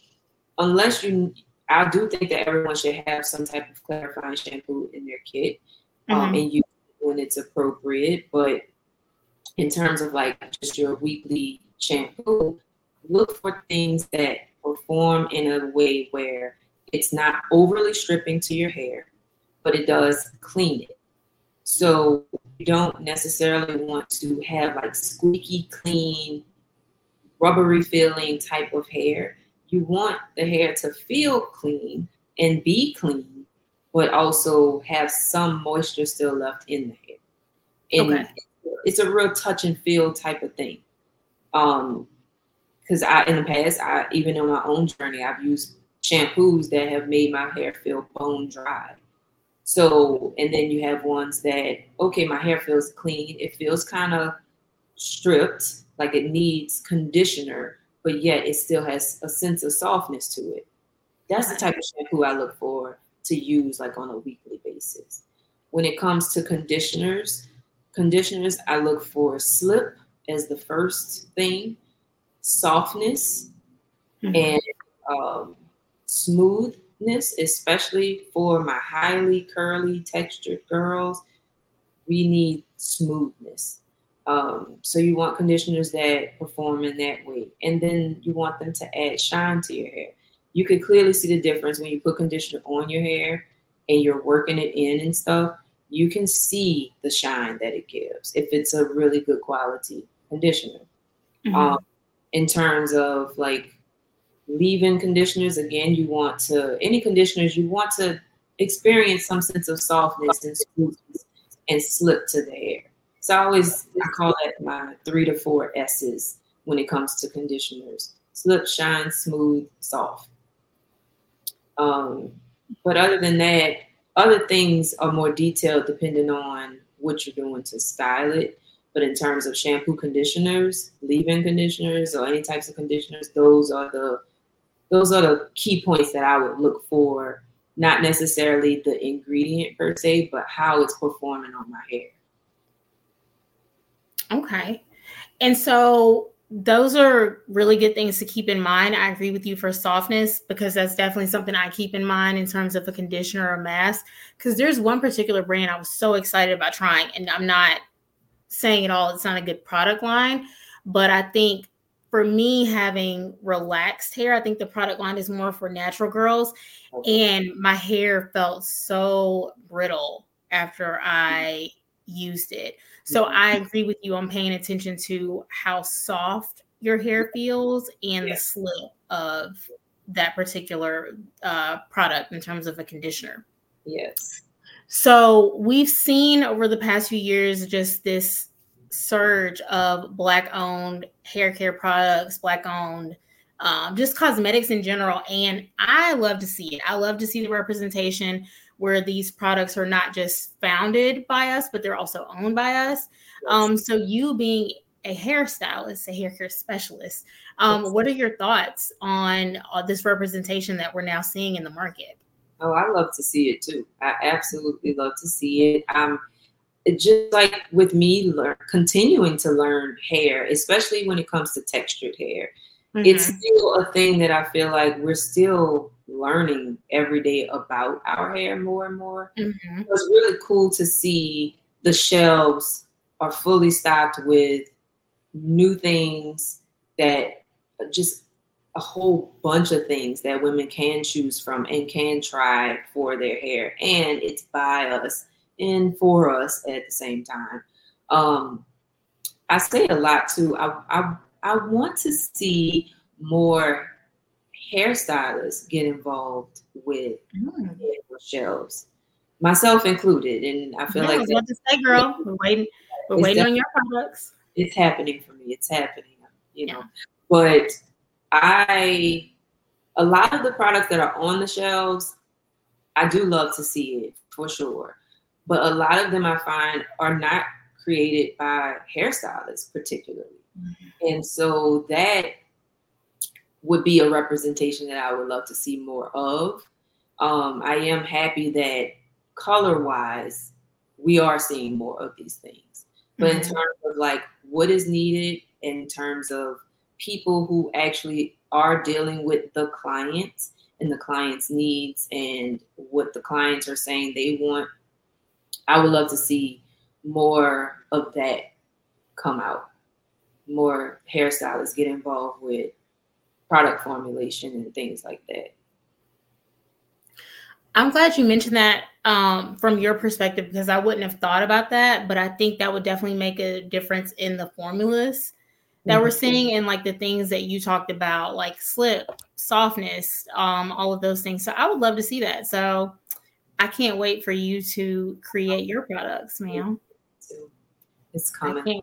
I do think that everyone should have some type of clarifying shampoo in their kit, and use it when it's appropriate. But in terms of like just your weekly shampoo, look for things that perform in a way where it's not overly stripping to your hair, but it does clean it. So you don't necessarily want to have like squeaky clean, rubbery feeling type of hair. You want the hair to feel clean and be clean, but also have some moisture still left in the hair. And it's a real touch and feel type of thing. Because in the past, even on my own journey, I've used shampoos that have made my hair feel bone dry. So, and then you have ones that, okay, my hair feels clean. It feels kind of stripped, like it needs conditioner, but yet it still has a sense of softness to it. That's the type of shampoo I look for to use like on a weekly basis. When it comes to conditioners, I look for slip as the first thing, softness, and smoothness, especially for my highly curly textured girls. We need smoothness. So you want conditioners that perform in that way. And then you want them to add shine to your hair. You can clearly see the difference when you put conditioner on your hair and you're working it in and stuff. You can see the shine that it gives if it's a really good quality conditioner. In terms of like leave-in conditioners, again, any conditioners, you want to experience some sense of softness and smoothness and slip to the hair. So I call that my 3 to 4 S's when it comes to conditioners: slip, shine, smooth, soft. But other than that, other things are more detailed depending on what you're doing to style it. But in terms of shampoo, conditioners, leave-in conditioners, or any types of conditioners, those are the key points that I would look for. Not necessarily the ingredient per se, but how it's performing on my hair. Okay. And so those are really good things to keep in mind. I agree with you for softness, because that's definitely something I keep in mind in terms of a conditioner or mask. Because there's one particular brand I was so excited about trying, and I'm not saying at all it's not a good product line, but I think for me, having relaxed hair, I think the product line is more for natural girls. And my hair felt so brittle after I used it. So I agree with you on paying attention to how soft your hair feels and the slip of that particular product in terms of a conditioner. Yes. So we've seen over the past few years just this surge of Black-owned hair care products, Black-owned just cosmetics in general. And I love to see it. I love to see the representation where these products are not just founded by us, but they're also owned by us. So you being a hairstylist, a hair care specialist, what are your thoughts on this representation that we're now seeing in the market? Oh, I love to see it too. I absolutely love to see it. Just like with me, continuing to learn hair, especially when it comes to textured hair. It's still a thing that I feel like we're still learning every day about our hair more and more. It's really cool to see the shelves are fully stocked with new things, that just a whole bunch of things that women can choose from and can try for their hair. And it's by us and for us at the same time. I say a lot too. I want to see more hairstylists get involved with shelves, myself included. And I feel I like was about to say, girl, we're waiting on your products. It's happening for me. It's happening, you know. But a lot of the products that are on the shelves, I do love to see it for sure. But a lot of them I find are not created by hairstylists particularly. And so that would be a representation that I would love to see more of. I am happy that color-wise, we are seeing more of these things. But in terms of like what is needed in terms of people who actually are dealing with the clients and the client's needs and what the clients are saying they want, I would love to see more of that come out. More hairstylists get involved with product formulation and things like that. I'm glad you mentioned that from your perspective, because I wouldn't have thought about that, but I think that would definitely make a difference in the formulas that we're seeing and like the things that you talked about, like slip, softness, all of those things. So I would love to see that. So I can't wait for you to create your products, ma'am. It's coming.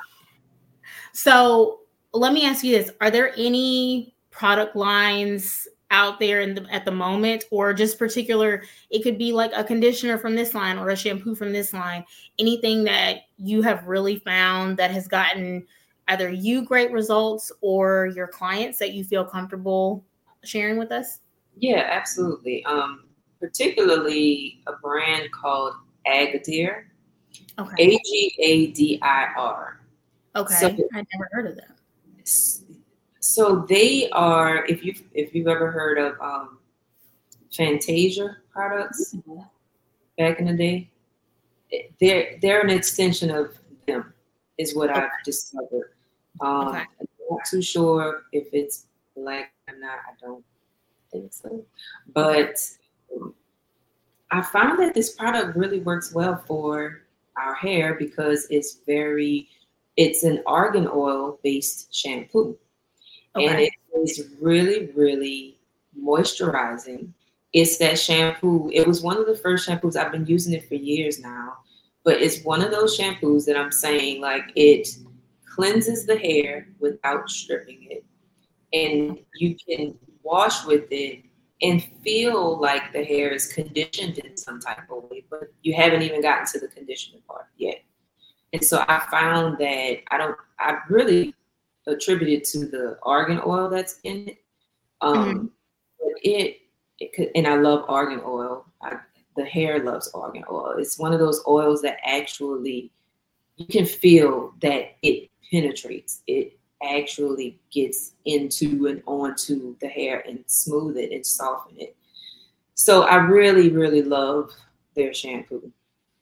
So let me ask you this. Are there any product lines out there at the moment, or just particular, it could be like a conditioner from this line or a shampoo from this line, anything that you have really found that has gotten either you great results or your clients that you feel comfortable sharing with us? Yeah, absolutely. Particularly a brand called Agadir. Okay. Agadir. Okay. So, I've never heard of them. So they are, if you've ever heard of Fantasia products back in the day, they're an extension of them, is what I've discovered. I'm not too sure if it's black or not. I don't think so. But I found that this product really works well for our hair because it's an argan oil based shampoo. And it is really, really moisturizing. It's that shampoo. It was one of the first shampoos. I've been using it for years now. But it's one of those shampoos that I'm saying, like, it cleanses the hair without stripping it. And you can wash with it and feel like the hair is conditioned in some type of way. But you haven't even gotten to the conditioning part yet. And so I found that I really attributed to the argan oil that's in it. It could, and I love argan oil. The hair loves argan oil. It's one of those oils that actually you can feel that it penetrates. It actually gets into and onto the hair and smooth it and soften it. So I really, really love their shampoo.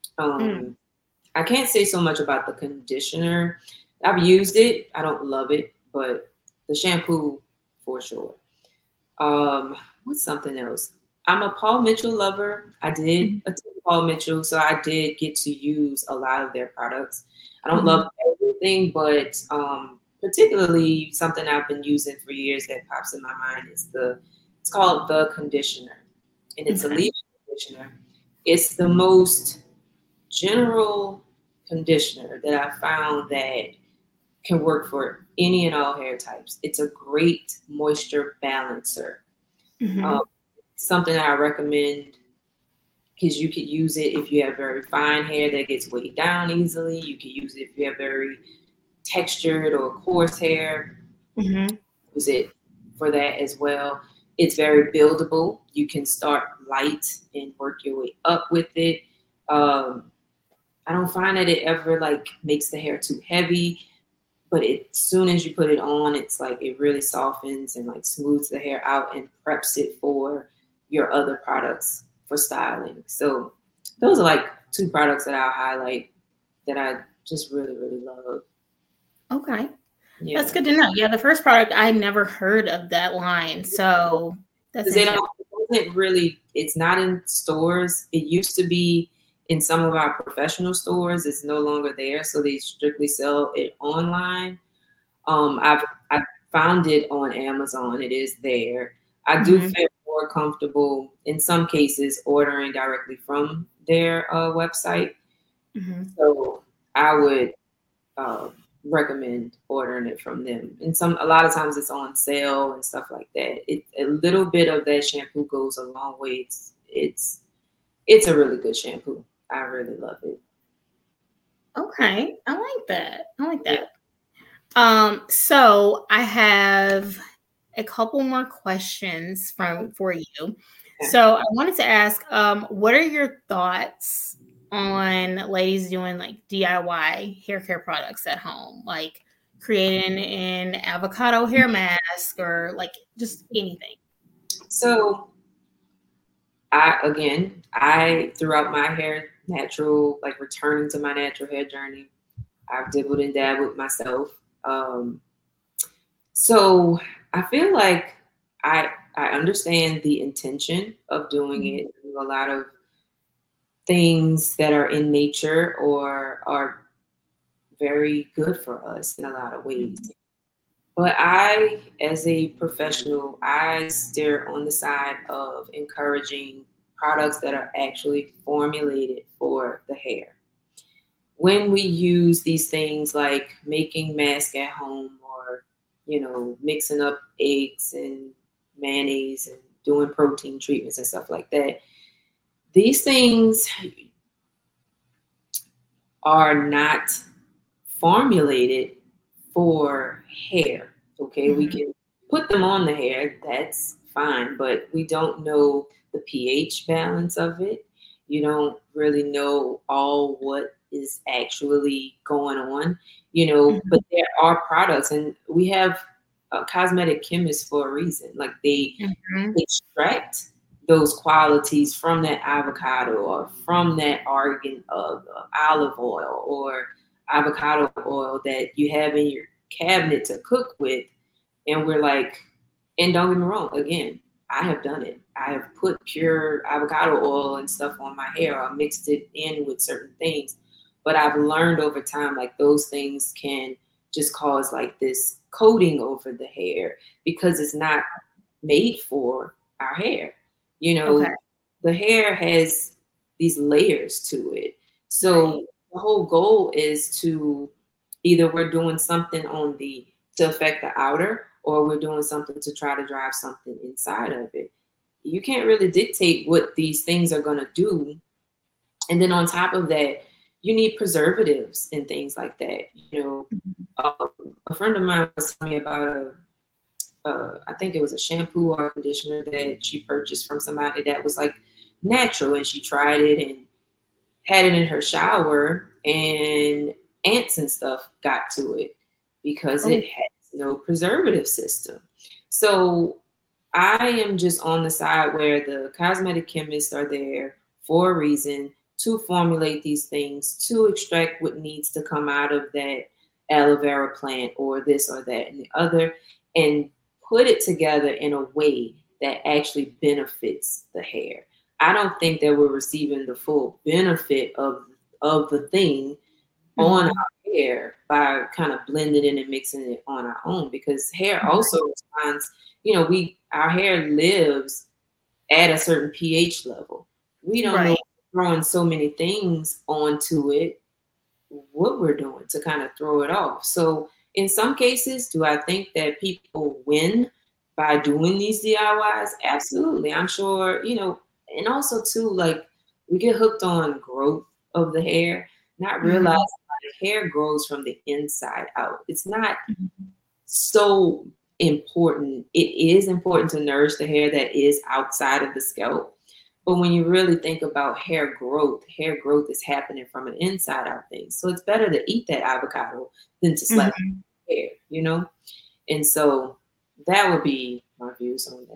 I can't say so much about the conditioner. I've used it. I don't love it, but the shampoo for sure. What's something else? I'm a Paul Mitchell lover. I did attend Paul Mitchell, so I did get to use a lot of their products. I don't love everything, but particularly something I've been using for years that pops in my mind is it's called the conditioner, and it's a leave-in conditioner. It's the most general conditioner that I found that can work for any and all hair types. It's a great moisture balancer. Something that I recommend because you could use it if you have very fine hair that gets weighed down easily. You can use it if you have very textured or coarse hair. Use it for that as well. It's very buildable. You can start light and work your way up with it. I don't find that it ever like makes the hair too heavy, but as soon as you put it on, it's like it really softens and like smooths the hair out and preps it for your other products for styling. So those are like two products that I'll highlight that I just really, really love. Okay. Yeah. That's good to know. Yeah, the first product, I never heard of that line. So that's it's not in stores. It used to be in some of our professional stores. It's no longer there. So they strictly sell it online. I found it on Amazon. It is there. I do feel more comfortable in some cases ordering directly from their website. So I would recommend ordering it from them. And a lot of times it's on sale and stuff like that. A little bit of that shampoo goes a long way. It's a really good shampoo. I really love it. Okay, I like that. Yeah. So I have a couple more questions for you. Okay. So I wanted to ask, what are your thoughts on ladies doing like DIY hair care products at home, like creating an avocado hair mask or like just anything? So I throughout my hair natural, like returning to my natural hair journey, I've dabbled and dabbled myself. So I feel like I understand the intention of doing it. There's a lot of things that are in nature or are very good for us in a lot of ways. But I, as a professional, I steer on the side of encouraging products that are actually formulated for the hair. When we use these things like making masks at home or, mixing up eggs and mayonnaise and doing protein treatments and stuff like that, these things are not formulated for hair. Okay, we can put them on the hair, that's fine, but we don't know the pH balance of it. You don't really know all what is actually going on, but there are products, and we have cosmetic chemists for a reason. Like they extract those qualities from that avocado or from that argan of olive oil or avocado oil that you have in your cabinet to cook with. And we're like, and don't get me wrong, again, I have done it. I have put pure avocado oil and stuff on my hair. I mixed it in with certain things. But I've learned over time, like those things can just cause like this coating over the hair because it's not made for our hair. The hair has these layers to it. So the whole goal is to either we're doing something to affect the outer, or we're doing something to try to drive something inside of it. You can't really dictate what these things are going to do. And then on top of that, you need preservatives and things like that. A friend of mine was telling me about I think it was a shampoo or conditioner that she purchased from somebody that was like natural, and she tried it and had it in her shower, and ants and stuff got to it because it has no preservative system. So I am just on the side where the cosmetic chemists are there for a reason to formulate these things, to extract what needs to come out of that aloe vera plant or this or that and the other, and put it together in a way that actually benefits the hair. I don't think that we're receiving the full benefit of the thing on our hair by kind of blending it and mixing it on our own, because hair also responds, our hair lives at a certain pH level. We don't know throwing so many things onto it, what we're doing to kind of throw it off. So in some cases, do I think that people win by doing these DIYs? Absolutely. I'm sure, and also too, like we get hooked on growth of the hair, not realizing the hair grows from the inside out. It's not so important. It is important to nourish the hair that is outside of the scalp. But when you really think about hair growth is happening from an inside out thing. So it's better to eat that avocado than to slap hair, And so that would be my views on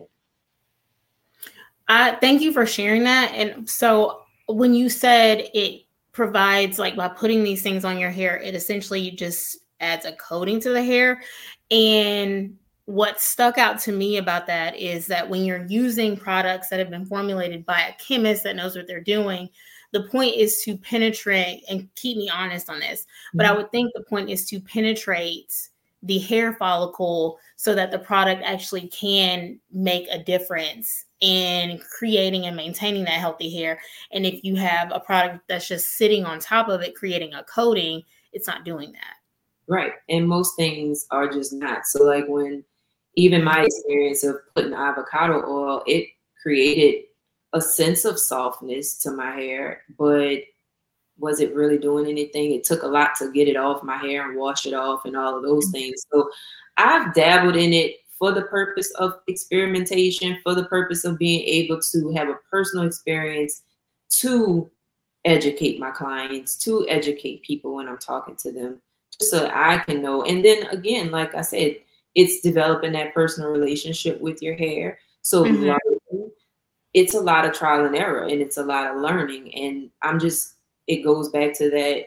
that. Thank you for sharing that. And so when you said it provides, like by putting these things on your hair, it essentially just adds a coating to the hair. And what stuck out to me about that is that when you're using products that have been formulated by a chemist that knows what they're doing, the point is to penetrate, and keep me honest on this, but I would think the point is to penetrate the hair follicle so that the product actually can make a difference in creating and maintaining that healthy hair. And if you have a product that's just sitting on top of it, creating a coating, it's not doing that. Right. And most things are just not. So like when even my experience of putting avocado oil, it created a sense of softness to my hair, but was it really doing anything? It took a lot to get it off my hair and wash it off and all of those things. So I've dabbled in it for the purpose of experimentation, for the purpose of being able to have a personal experience, to educate my clients, to educate people when I'm talking to them, just so I can know. And then again, like I said, it's developing that personal relationship with your hair. So learning, it's a lot of trial and error, and it's a lot of learning. And it goes back to that,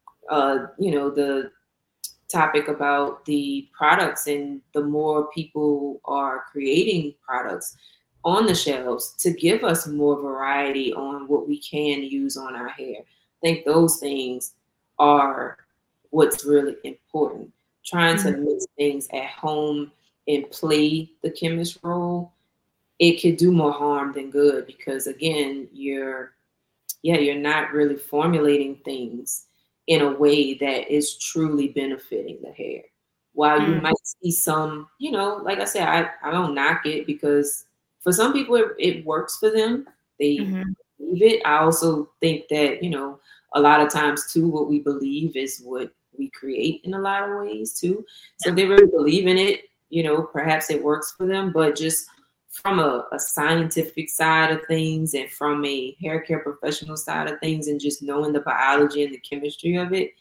the topic about the products, and the more people are creating products on the shelves to give us more variety on what we can use on our hair. I think those things are what's really important. Trying to mix things at home and play the chemist role, it could do more harm than good, because again, you're not really formulating things in a way that is truly benefiting the hair. While you might see some, like I said, I don't knock it, because for some people it works for them. They believe it. I also think that, a lot of times too, what we believe is what we create in a lot of ways too. So they really believe in it, perhaps it works for them, but just from a scientific side of things, and from a hair care professional side of things, and just knowing the biology and the chemistry of it,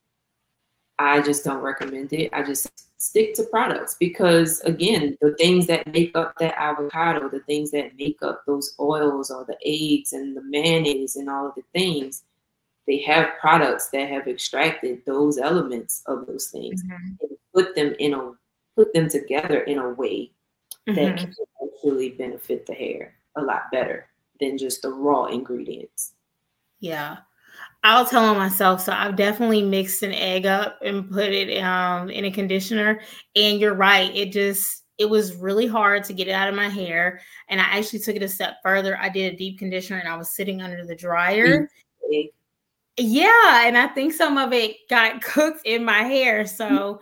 I just don't recommend it. I just stick to products, because again, the things that make up that avocado, the things that make up those oils or the eggs and the mayonnaise and all of the things, they have products that have extracted those elements of those things and put them together in a way that can actually benefit the hair a lot better than just the raw ingredients. Yeah. I'll tell on myself. So I've definitely mixed an egg up and put it in a conditioner. And you're right. It was really hard to get it out of my hair. And I actually took it a step further. I did a deep conditioner, and I was sitting under the dryer. Yeah. And I think some of it got cooked in my hair. So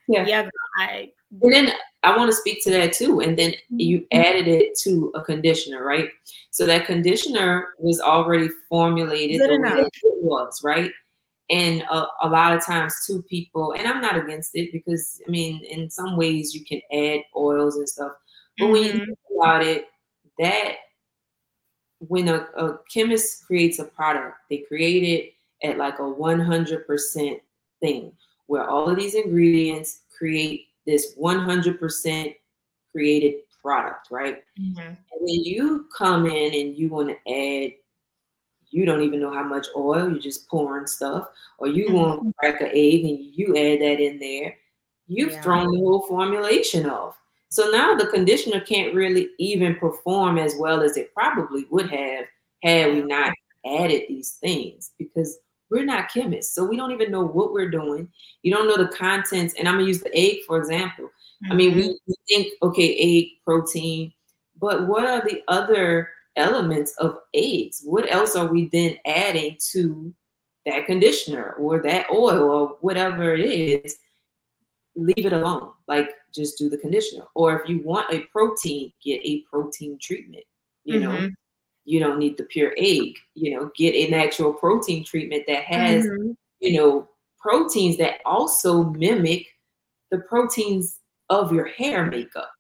and then I want to speak to that too. And then you added it to a conditioner, right? So that conditioner was already formulated the way it was, right? And a lot of times too, people, and I'm not against it, because I mean, in some ways you can add oils and stuff. But when you think about it, that when a chemist creates a product, they create it at like a 100% thing, where all of these ingredients create this 100% created product, right? And then you come in and you want to add, you don't even know how much oil, you're just pouring stuff, or you want to crack an egg and you add that in there, you've thrown the whole formulation off. So now the conditioner can't really even perform as well as it probably would have had we not added these things, because we're not chemists. So we don't even know what we're doing. You don't know the contents. And I'm going to use the egg, for example. I mean, we think, okay, egg, protein, but what are the other elements of eggs? What else are we then adding to that conditioner or that oil or whatever it is? Leave it alone. Like, just do the conditioner. Or if you want a protein, get a protein treatment, you know. You don't need the pure egg, get an actual protein treatment that has, proteins that also mimic the proteins of your hair makeup.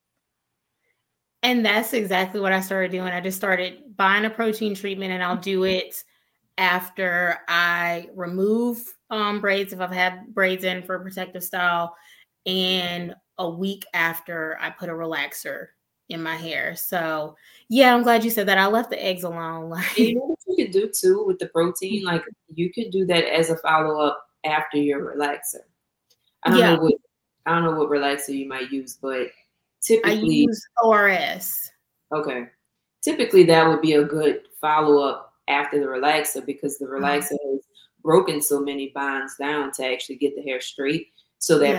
And that's exactly what I started doing. I just started buying a protein treatment, and I'll do it after I remove braids, if I've had braids in for a protective style, and a week after I put a relaxer in my hair. So yeah, I'm glad you said that. I left the eggs alone. You know what you could do too with the protein? Like, you could do that as a follow-up after your relaxer. I don't know what relaxer you might use, but typically I use ORS. Okay. Typically that would be a good follow-up after the relaxer, because the relaxer has broken so many bonds down to actually get the hair straight. So that protein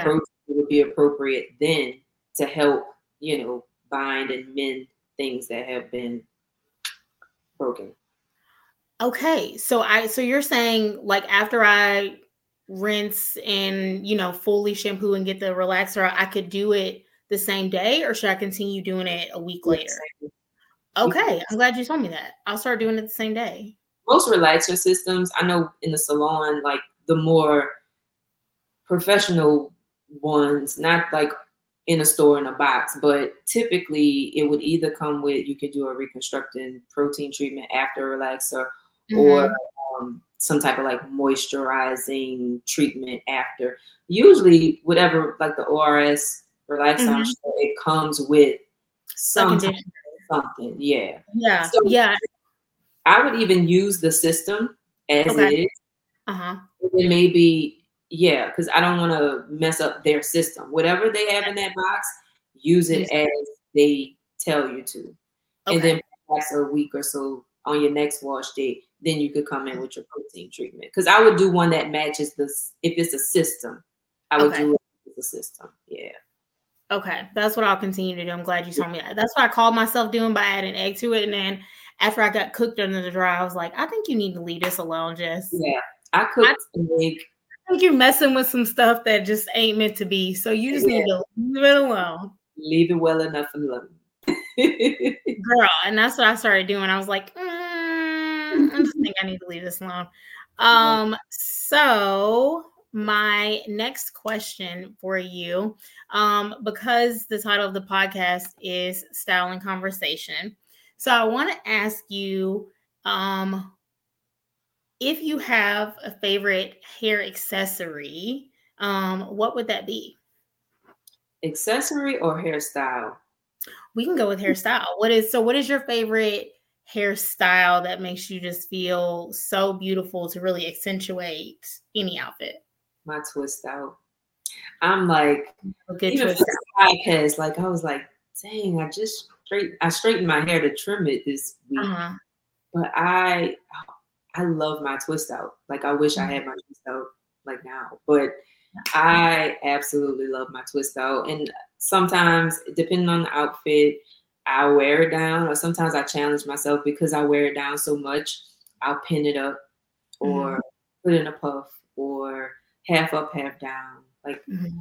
it would be appropriate then to help, bind and mend things that have been broken. Okay. So you're saying like after I rinse and, fully shampoo and get the relaxer, I could do it the same day, or should I continue doing it a week later? Okay. I'm glad you told me that. I'll start doing it the same day. Most relaxer systems, I know in the salon, like the more professional ones, not like in a store in a box, but typically it would either come with, you could do a reconstructing protein treatment after a relaxer, or some type of like moisturizing treatment after. Usually whatever, like the ORS relaxer, it comes with something. Yeah. So I would even use the system as it is. It may be, because I don't want to mess up their system. Whatever they have in that box, use it as they tell you to. And then perhaps a week or so on your next wash date, then you could come in with your protein treatment. Because I would do one that matches this. If it's a system, I would do it as a system. Yeah. Okay. That's what I'll continue to do. I'm glad you told me that. That's what I called myself doing by adding egg to it. And then after I got cooked under the dryer, I was like, I think you need to leave this alone, Jess. Yeah. I cooked an egg. I think you're messing with some stuff that just ain't meant to be. So you just need to leave it alone. Leave it well enough alone. Girl. And that's what I started doing. I was like, I just think I need to leave this alone. So my next question for you, because the title of the podcast is Style and Conversation. So I want to ask you, if you have a favorite hair accessory, what would that be? Accessory or hairstyle? We can go with hairstyle. What is your favorite hairstyle that makes you just feel so beautiful to really accentuate any outfit? My twist out. I'm like, a good even twist for the podcast, like I was like, dang, I straightened my hair to trim it this week. But I love my twist out. Like I wish I had my twist out like now, but I absolutely love my twist out. And sometimes, depending on the outfit, I wear it down, or sometimes I challenge myself because I wear it down so much. I'll pin it up, or put it in a puff, or half up, half down. Like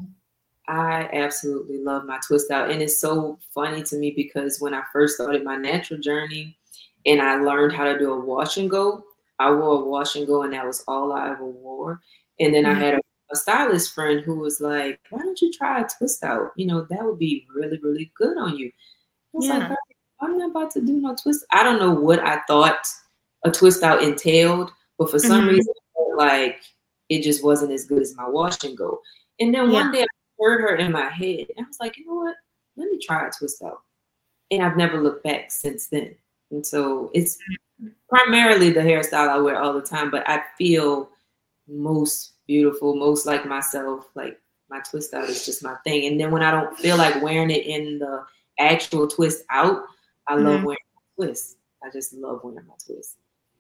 I absolutely love my twist out. And it's so funny to me because when I first started my natural journey and I learned how to do a wash and go, I wore a wash and go and that was all I ever wore. And then I had a stylist friend who was like, why don't you try a twist out? That would be really, really good on you. I was like, I'm not about to do no twist. I don't know what I thought a twist out entailed, but for some reason, I felt like it just wasn't as good as my wash and go. And then one day I heard her in my head and I was like, you know what? Let me try a twist out. And I've never looked back since then. And so it's primarily the hairstyle I wear all the time, but I feel most beautiful, most like myself. Like my twist out is just my thing. And then when I don't feel like wearing it in the actual twist out, I love wearing my twist. I just love wearing my twist.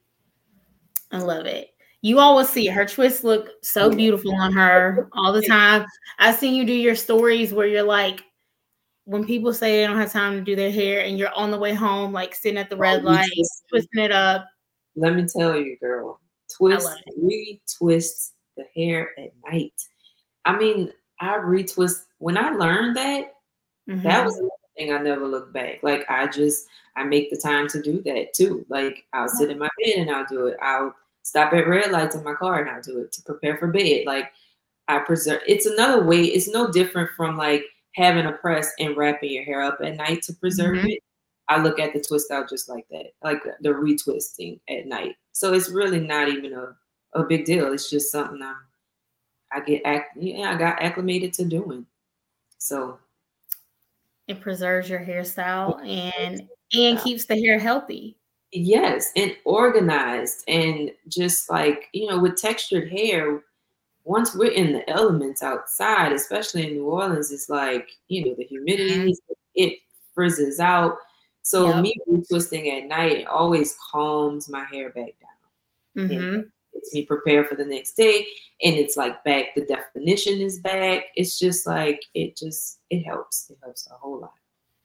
I love it. You always see her twists look so beautiful on her all the time. I've seen you do your stories where you're like, when people say they don't have time to do their hair and you're on the way home, like sitting at the red light, twisting it up. Let me tell you, girl, we twist the hair at night. I mean, I retwist. When I learned that, that was another thing I never looked back. Like I make the time to do that too. Like I'll sit in my bed and I'll do it. I'll stop at red lights in my car and I'll do it to prepare for bed. Like I preserve. It's another way. It's no different from like having a press and wrapping your hair up at night to preserve it. I look at the twist out just like that, like the retwisting at night. So it's really not even a big deal. It's just something I got acclimated to doing. So it preserves your hairstyle and keeps the hair healthy. Yes, and organized, and just like, with textured hair, once we're in the elements outside, especially in New Orleans, it's like, the humidity, it frizzes out. So me twisting at night, it always calms my hair back down. It gets me prepared for the next day. And it's like back, the definition is back. It's just like, it helps. It helps a whole lot.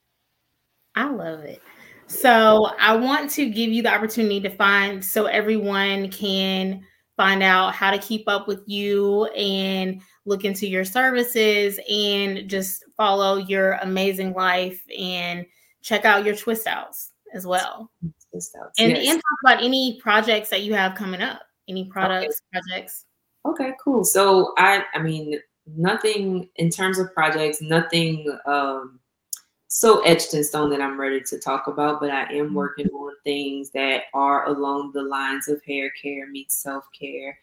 I love it. So I want to give you the opportunity to so everyone can find out how to keep up with you and look into your services and just follow your amazing life and check out your twist outs as well. And talk about any projects that you have coming up, any projects. Okay, cool. So I mean, nothing in terms of projects, nothing so etched in stone that I'm ready to talk about, but I am working on things that are along the lines of hair care meets self-care.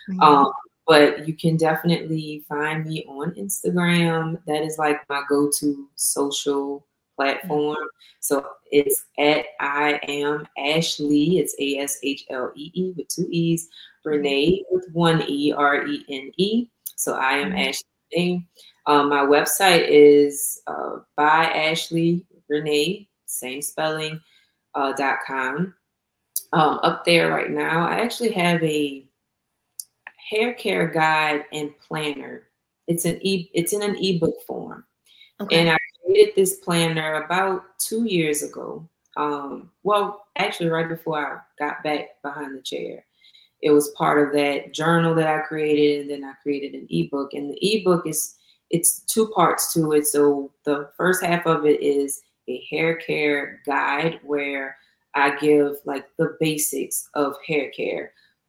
But you can definitely find me on Instagram. That is like my go-to social platform. So it's at I am Ashlee. It's ASHLEE with 2 E's. Renee with 1 E, RENE. So I am Ashlee. My website is by Ashlee Renee, same spelling, .com. Up there right now, I actually have a hair care guide and planner. It's in an ebook form. Okay. And I created this planner about 2 years ago. Well, actually right before I got back behind the chair. It was part of that journal that I created, and then I created an ebook. And the ebook it's 2 parts to it. So the first half of it is a hair care guide where I give like the basics of hair care,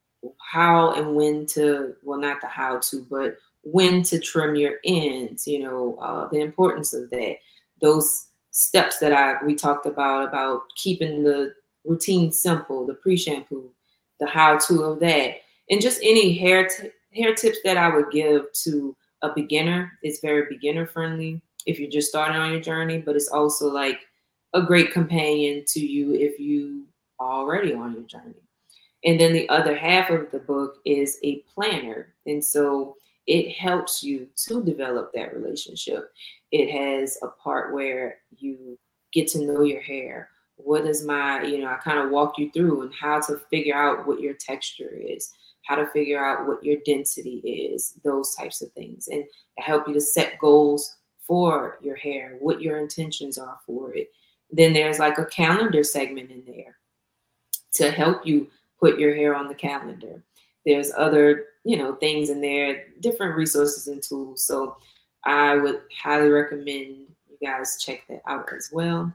how and when to, well, not the how to, but when to trim your ends, the importance of that, those steps that we talked about keeping the routine simple, the pre-shampoo, the how-to of that, and just any hair tips that I would give to a beginner. It's very beginner friendly if you're just starting on your journey, but it's also like a great companion to you if you are already on your journey. And then the other half of the book is a planner. And so it helps you to develop that relationship. It has a part where you get to know your hair. What is I kind of walk you through and how to figure out what your texture is, how to figure out what your density is, those types of things. And I help you to set goals for your hair, what your intentions are for it. Then there's like a calendar segment in there to help you put your hair on the calendar. There's other, things in there, different resources and tools. So I would highly recommend you guys check that out as well.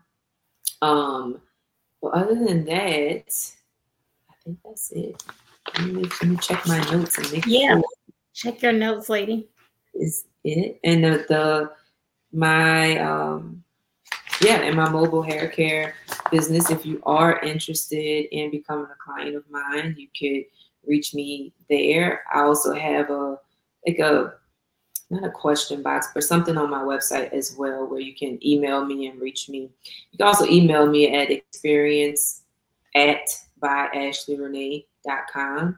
But other than that, I think that's it. Let me check my notes and make sure. Check your notes, lady. Is it? And my mobile hair care business, if you are interested in becoming a client of mine, you could reach me there. I also have not a question box, but something on my website as well where you can email me and reach me. You can also email me at experience@byashleerenee.com,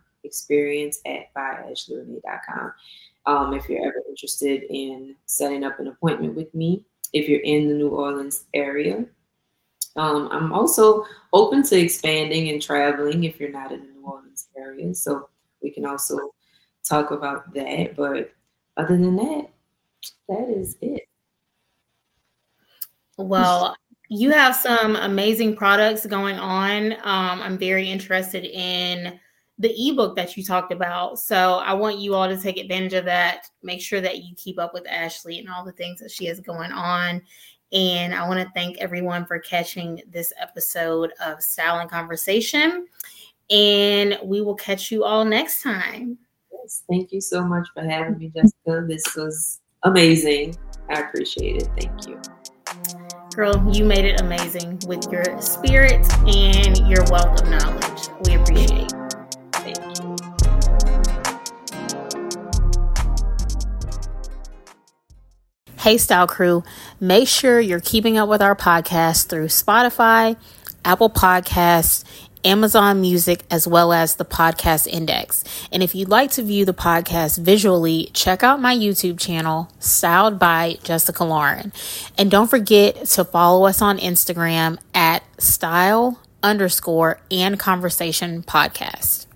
experience@byashleerenee.com. If you're ever interested in setting up an appointment with me, if you're in the New Orleans area. I'm also open to expanding and traveling if you're not in the New Orleans area. So we can also talk about that. But other than that, that is it. Well, you have some amazing products going on. I'm very interested in the ebook that you talked about. So I want you all to take advantage of that. Make sure that you keep up with Ashlee and all the things that she has going on. And I want to thank everyone for catching this episode of Style and Conversation. And we will catch you all next time. Yes, thank you so much for having me, Jessica. This was amazing. I appreciate it. Thank you. Girl, you made it amazing with your spirit and your wealth of knowledge. We appreciate it. Thank you. Hey, Style Crew, make sure you're keeping up with our podcast through Spotify, Apple Podcasts, Amazon Music, as well as the Podcast Index. And if you'd like to view the podcast visually, check out my YouTube channel, Styled by Jessica Lauren. And don't forget to follow us on Instagram at style_and conversation podcast.